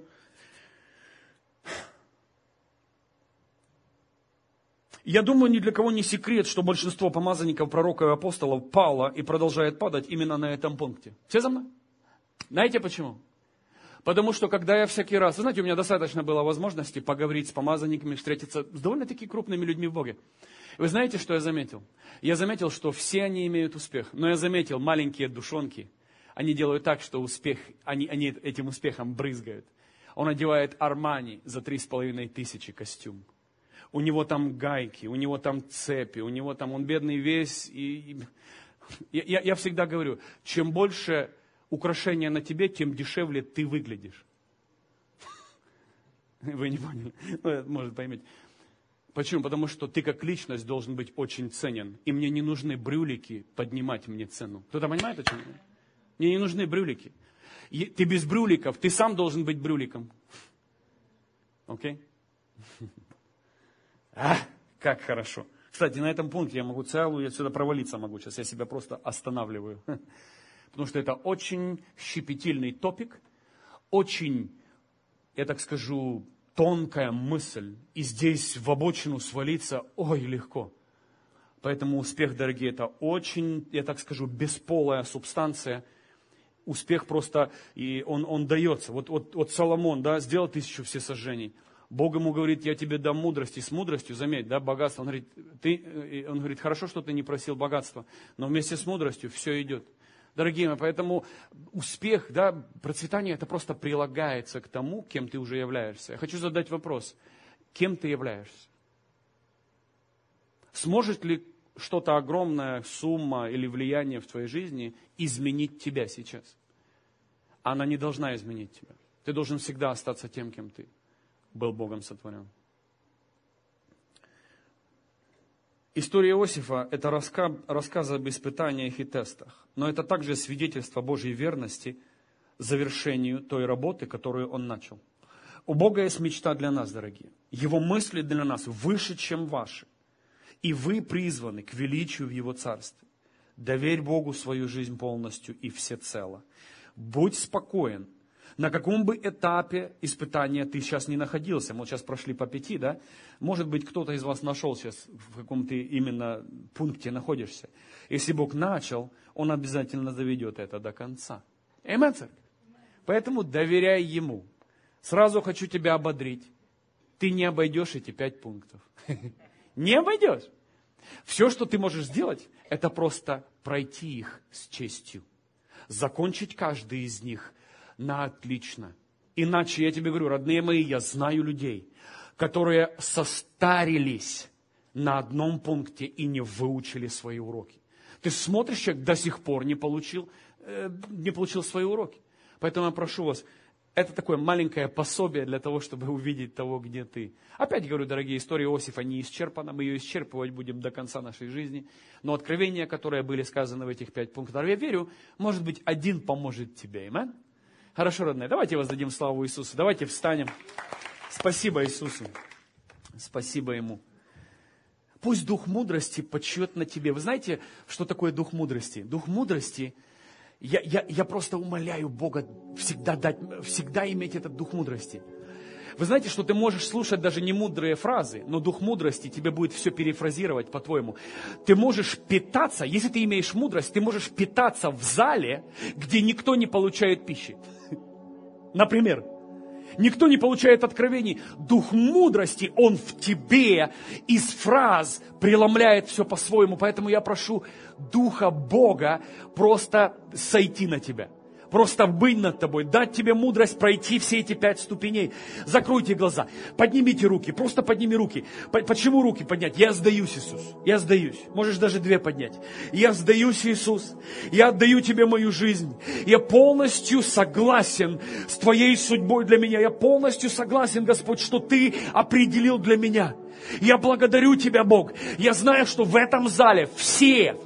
Я думаю, ни для кого не секрет, что большинство помазанников, пророков и апостолов пало и продолжает падать именно на этом пункте. Все за мной? Знаете почему? Потому что, когда я всякий раз... Вы знаете, у меня достаточно было возможности поговорить с помазанниками, встретиться с довольно-таки крупными людьми в Боге. Вы знаете, что я заметил? Я заметил, что все они имеют успех. Но я заметил, маленькие душонки, они делают так, что успех, они этим успехом брызгают. Он одевает Армани за 3500 костюм. У него там гайки, у него там цепи, у него там, он бедный весь. Я всегда говорю, чем больше украшения на тебе, тем дешевле ты выглядишь. Вы не поняли? Может, поймете. Почему? Потому что ты как личность должен быть очень ценен. И мне не нужны брюлики поднимать мне цену. Кто-то понимает, о чем я? Мне не нужны брюлики. Ты без брюликов, ты сам должен быть брюликом. Окей? Как хорошо. Кстати, на этом пункте я могу я отсюда провалиться могу сейчас. Я себя просто останавливаю. Потому что это очень щепетильный топик, очень, я так скажу, тонкая мысль. И здесь в обочину свалиться, ой, легко. Поэтому успех, дорогие, это очень, я так скажу, бесполая субстанция. Успех просто, и он дается. Вот Соломон, да, сделал 1000 всесожжений. Бог ему говорит, я тебе дам мудрость, и с мудростью, заметь, да, богатство. Он говорит, хорошо, что ты не просил богатства, но вместе с мудростью все идет. Дорогие мои, поэтому успех, да, процветание, это просто прилагается к тому, кем ты уже являешься. Я хочу задать вопрос, кем ты являешься? Сможет ли что-то огромная сумма или влияние в твоей жизни изменить тебя сейчас? Она не должна изменить тебя. Ты должен всегда остаться тем, кем ты был Богом сотворен. История Иосифа – это рассказ об испытаниях и тестах. Но это также свидетельство Божьей верности завершению той работы, которую он начал. У Бога есть мечта для нас, дорогие. Его мысли для нас выше, чем ваши. И вы призваны к величию в Его Царстве. Доверь Богу свою жизнь полностью и всецело. Будь спокоен. На каком бы этапе испытания ты сейчас не находился, мы сейчас прошли по 5, да? Может быть, кто-то из вас нашел сейчас, в каком ты именно пункте находишься. Если Бог начал, Он обязательно доведет это до конца. Аминь, церковь? Поэтому доверяй Ему. Сразу хочу тебя ободрить. Ты не обойдешь эти 5 пунктов. Не обойдешь. Все, что ты можешь сделать, это просто пройти их с честью. Закончить каждый из них на отлично. Иначе, я тебе говорю, родные мои, я знаю людей, которые состарились на одном пункте и не выучили свои уроки. Ты смотришь, человек до сих пор не получил свои уроки. Поэтому я прошу вас, это такое маленькое пособие для того, чтобы увидеть того, где ты. Опять говорю, дорогие, история Иосифа не исчерпана, мы ее исчерпывать будем до конца нашей жизни. Но откровения, которые были сказаны в этих 5 пунктах, я верю, может быть, один поможет тебе. Аминь? Хорошо, родные, давайте воздадим славу Иисусу. Давайте встанем. Спасибо Иисусу. Спасибо Ему. Пусть дух мудрости почиет на тебе. Вы знаете, что такое дух мудрости? Дух мудрости, я просто умоляю Бога всегда иметь этот дух мудрости. Вы знаете, что ты можешь слушать даже не мудрые фразы, но дух мудрости тебе будет все перефразировать по-твоему. Ты можешь питаться, если ты имеешь мудрость, ты можешь питаться в зале, где никто не получает пищи. Например, Никто не получает откровений. Дух мудрости, он в тебе из фраз преломляет все по-своему. Поэтому я прошу Духа Бога просто сойти на тебя. Просто быть над тобой, дать тебе мудрость пройти все эти 5 ступеней. Закройте глаза, поднимите руки, просто подними руки. Почему руки поднять? Я сдаюсь, Иисус, я сдаюсь. Можешь даже 2 поднять. Я сдаюсь, Иисус, я отдаю тебе мою жизнь. Я полностью согласен с твоей судьбой для меня. Я полностью согласен, Господь, что ты определил для меня. Я благодарю Тебя, Бог. Я знаю, что в этом зале все,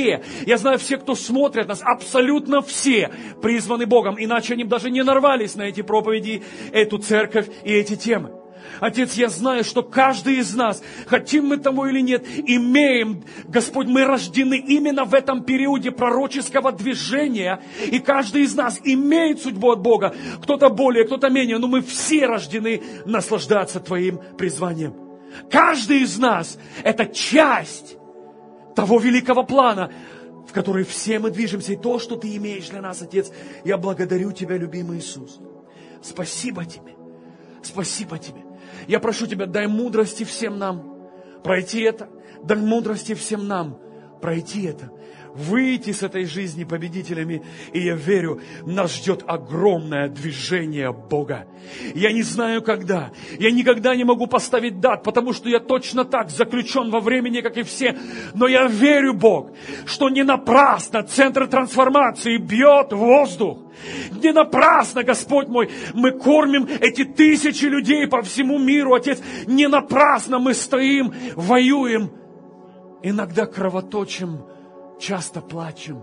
я знаю, все, кто смотрит нас, абсолютно все призваны Богом. Иначе они бы даже не нарвались на эти проповеди, эту церковь и эти темы. Отец, я знаю, что каждый из нас, хотим мы того или нет, имеем, Господь, мы рождены именно в этом периоде пророческого движения, и каждый из нас имеет судьбу от Бога. Кто-то более, кто-то менее, но мы все рождены наслаждаться Твоим призванием. Каждый из нас – это часть того великого плана, в который все мы движемся. И то, что Ты имеешь для нас, Отец, я благодарю Тебя, любимый Иисус. Спасибо Тебе. Спасибо Тебе. Я прошу Тебя, дай мудрости всем нам пройти это. Дай мудрости всем нам пройти это. Выйти с этой жизни победителями. И я верю, нас ждет огромное движение Бога. Я не знаю когда. Я никогда не могу поставить дат, потому что я точно так заключен во времени, как и все. Но я верю, Бог, что не напрасно центр трансформации бьет в воздух. Не напрасно, Господь мой, мы кормим эти тысячи людей по всему миру, Отец. Не напрасно мы стоим, воюем. Иногда кровоточим, часто плачем.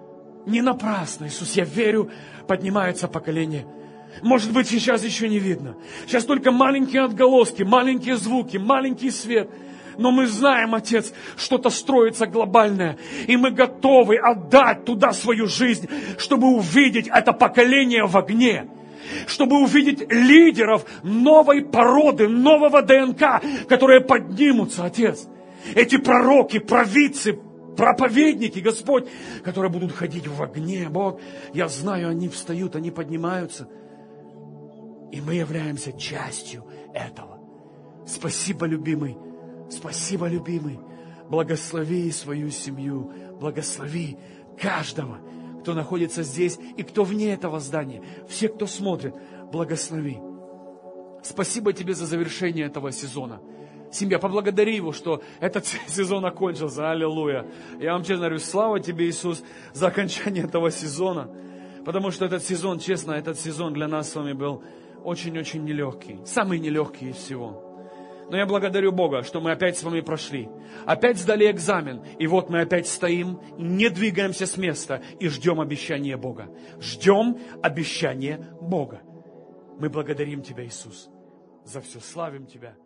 Не напрасно, Иисус, я верю, поднимается поколение. Может быть, сейчас еще не видно. Сейчас только маленькие отголоски, маленькие звуки, маленький свет. Но мы знаем, Отец, что-то строится глобальное. И мы готовы отдать туда свою жизнь, чтобы увидеть это поколение в огне. Чтобы увидеть лидеров новой породы, нового ДНК, которые поднимутся, Отец. Эти пророки, провидцы, проповедники, Господь, которые будут ходить в огне, Бог, я знаю, они встают, они поднимаются. И мы являемся частью этого. Спасибо, любимый. Спасибо, любимый. Благослови свою семью. Благослови каждого, кто находится здесь и кто вне этого здания. Все, кто смотрит, благослови. Спасибо Тебе за завершение этого сезона. Семья, поблагодари Его, что этот сезон окончился. Аллилуйя. Я вам честно говорю, слава Тебе, Иисус, за окончание этого сезона. Потому что этот сезон, честно, этот сезон для нас с вами был очень-очень нелегкий. Самый нелегкий из всего. Но я благодарю Бога, что мы опять с вами прошли. Опять сдали экзамен. И вот мы опять стоим, не двигаемся с места и ждем обещания Бога. Ждем обещания Бога. Мы благодарим Тебя, Иисус, за все. Славим Тебя.